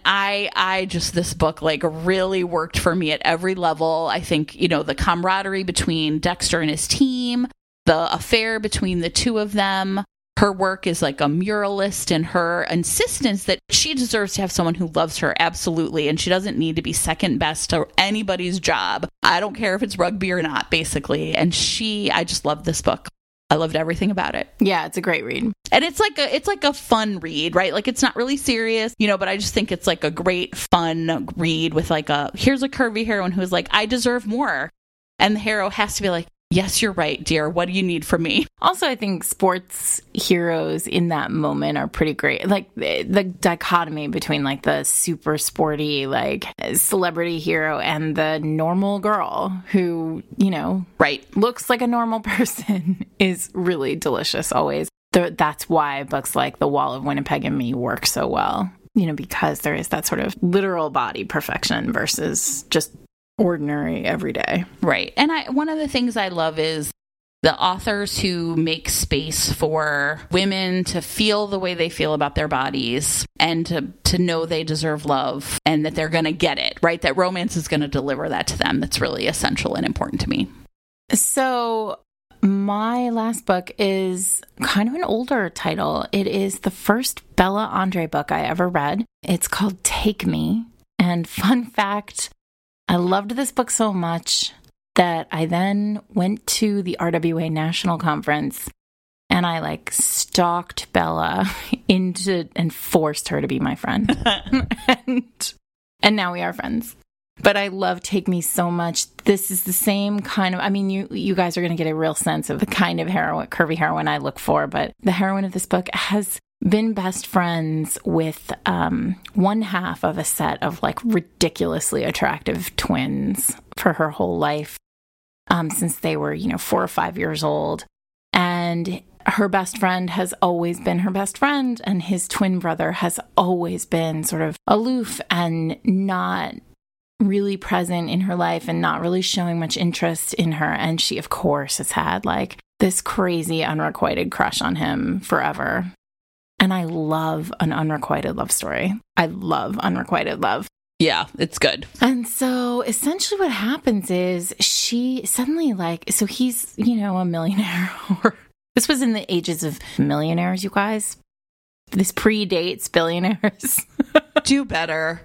I just, this book like really worked for me at every level. I think, the camaraderie between Dexter and his team, the affair between the two of them, her work as like a muralist and her insistence that she deserves to have someone who loves her. Absolutely. And she doesn't need to be second best to anybody's job. I don't care if it's rugby or not, basically. And I just love this book. I loved everything about it. Yeah, it's a great read. And it's like a fun read, right? Like it's not really serious, but I just think it's like a great fun read with like here's a curvy heroine who's like, I deserve more. And the hero has to be like, yes, you're right, dear. What do you need from me? Also, I think sports heroes in that moment are pretty great. Like the dichotomy between like the super sporty, like celebrity hero and the normal girl who, right, looks like a normal person is really delicious always. That's why books like The Wall of Winnipeg and Me work so well. because there is that sort of literal body perfection versus just ordinary everyday. Right. And one of the things I love is the authors who make space for women to feel the way they feel about their bodies and to know they deserve love and that they're going to get it, right? That romance is going to deliver that to them. That's really essential and important to me. So my last book is kind of an older title. It is the first Bella Andre book I ever read. It's called Take Me. And fun fact, I loved this book so much that I then went to the RWA National Conference and I stalked Bella into and forced her to be my friend. and now we are friends. But I love Take Me so much. This is the same kind of, you guys are going to get a real sense of the kind of curvy heroine I look for. But the heroine of this book has been best friends with one half of a set of ridiculously attractive twins for her whole life, since they were, 4 or 5 years old. And her best friend has always been her best friend, and his twin brother has always been sort of aloof and not really present in her life and not really showing much interest in her. And she, of course, has had this crazy unrequited crush on him forever. And I love an unrequited love story. I love unrequited love. Yeah, it's good. And so essentially what happens is she suddenly so he's, a millionaire. This was in the ages of millionaires, you guys. This predates billionaires. Do better.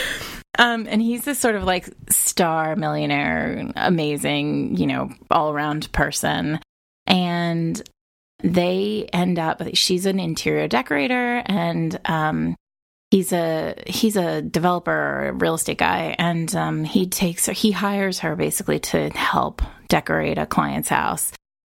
And he's this sort of star millionaire, amazing, all around person. And they end up, she's an interior decorator and, he's a developer, a real estate guy. And, he hires her basically to help decorate a client's house.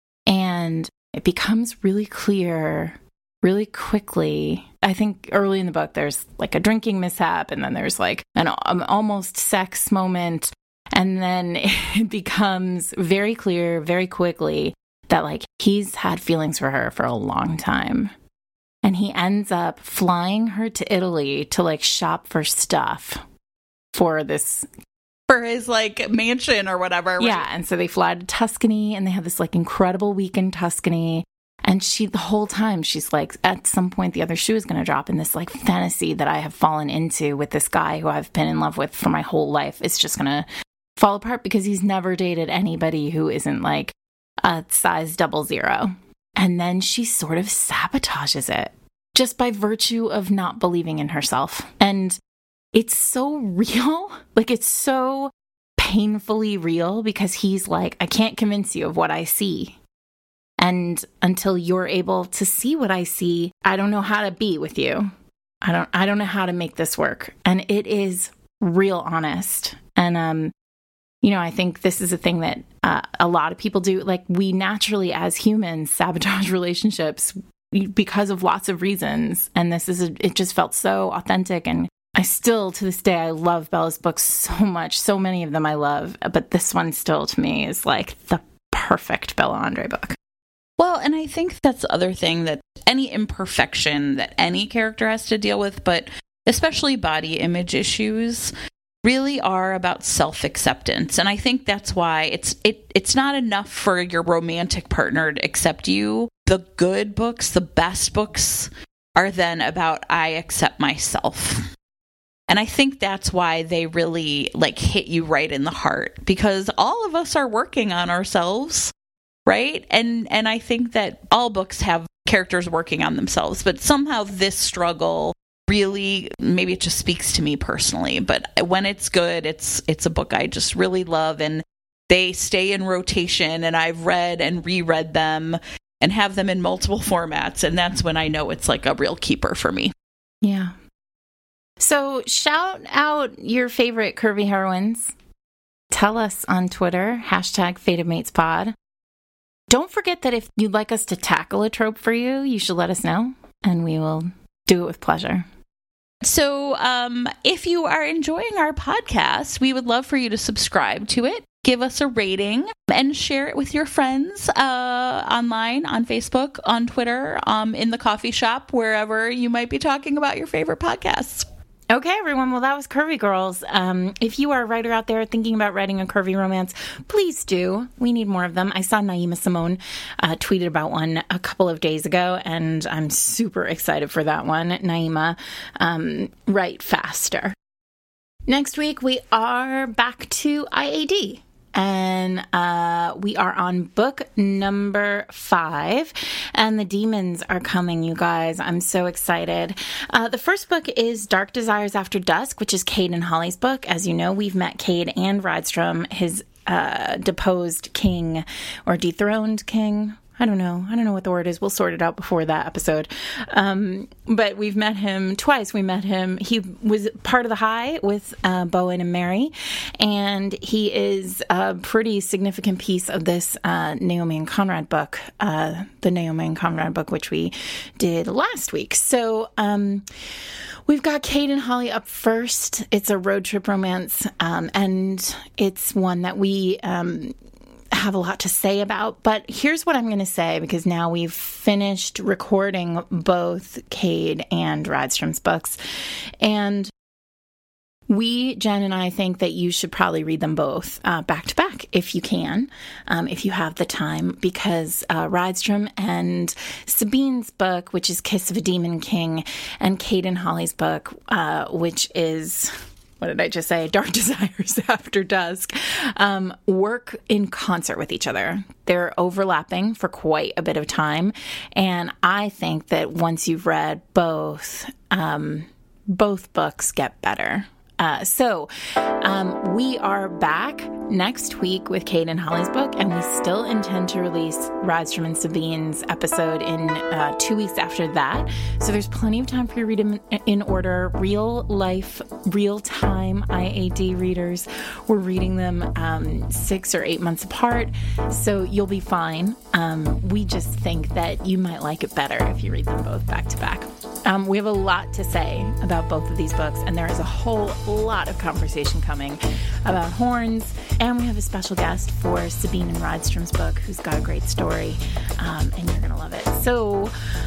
And it becomes really clear really quickly. I think early in the book, there's a drinking mishap, and then there's an almost sex moment. And then it becomes very clear very quickly that he's had feelings for her for a long time. And he ends up flying her to Italy to shop for stuff for this. For his mansion or whatever. Right? Yeah. And so they fly to Tuscany and they have this incredible week in Tuscany. And the whole time she's at some point the other shoe is going to drop, in this fantasy that I have fallen into with this guy who I've been in love with for my whole life. It's just going to fall apart because he's never dated anybody who isn't a size 00. And then she sort of sabotages it just by virtue of not believing in herself. And it's so real. It's so painfully real because he's I can't convince you of what I see. And until you're able to see what I see, I don't know how to be with you. I don't know how to make this work. And it is real honest. And, I think this is a thing that a lot of people do. We naturally, as humans, sabotage relationships because of lots of reasons. And it just felt so authentic. And I still, to this day, I love Bella's books so much. So many of them I love. But this one still, to me, is the perfect Bella Andre book. Well, and I think that's the other thing, that any imperfection that any character has to deal with, but especially body image issues, really are about self-acceptance. And I think that's why it's not enough for your romantic partner to accept you. The good books, the best books, are then about I accept myself. And I think that's why they really hit you right in the heart, because all of us are working on ourselves. Right? And I think that all books have characters working on themselves, but somehow this struggle really, maybe it just speaks to me personally, but when it's good, it's a book I just really love, and they stay in rotation, and I've read and reread them and have them in multiple formats, and that's when I know it's a real keeper for me. Yeah. So shout out your favorite curvy heroines. Tell us on Twitter, #FatedMatesPod. Don't forget that if you'd like us to tackle a trope for you, you should let us know, and we will do it with pleasure. So if you are enjoying our podcast, we would love for you to subscribe to it give us a rating and share it with your friends online, on Facebook, on Twitter, in the coffee shop, wherever you might be talking about your favorite podcasts. Okay, everyone. Well, that was Curvy Girls. If you are a writer out there thinking about writing a curvy romance, please do. We need more of them. I saw Naima Simone tweeted about one a couple of days ago, and I'm super excited for that one. Naima, write faster. Next week, we are back to IAD. And we are on book number 5, and the demons are coming, you guys. I'm so excited. The first book is Dark Desires After Dusk, which is Cade and Holly's book. As you know, we've met Cade and Rydstrom, his deposed king or dethroned king. I don't know what the word is. We'll sort it out before that episode. But we've met him twice. He was part of the High with Bowen and Mary, and he is a pretty significant piece of this Naomi and Conrad book, the Naomi and Conrad book, which we did last week. So we've got Cade and Holly up first. It's a road trip romance, and it's one that we have a lot to say about, but here's what I'm going to say, because now we've finished recording both Cade and Rydstrom's books, and Jen and I think that you should probably read them both back to back if you can, if you have the time, because Rydstrom and Sabine's book, which is Kiss of a Demon King, and Cade and Holly's book, which is... what did I just say? Dark Desires After Dusk, work in concert with each other. They're overlapping for quite a bit of time. And I think that once you've read both books get better. So we are back next week with Cade and Holly's book, and we still intend to release Rydstrom and Sabine's episode in 2 weeks after that. So there's plenty of time for you to read them in order. Real life, real time IAD readers. We're reading them 6 or 8 months apart, so you'll be fine. We just think that you might like it better if you read them both back to back. We have a lot to say about both of these books, and there is a whole lot of conversation coming about horns, and we have a special guest for Sabine and Rydstrom's book who's got a great story, and you're going to love it. So,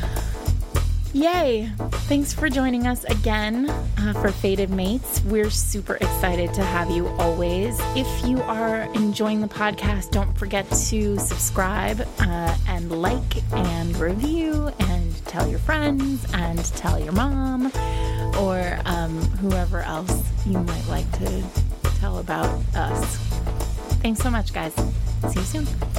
yay! Thanks for joining us again for Fated Mates. We're super excited to have you always. If you are enjoying the podcast, don't forget to subscribe and like and review and tell your friends and tell your mom or whoever else you might like to tell about us. Thanks so much, guys. See you soon.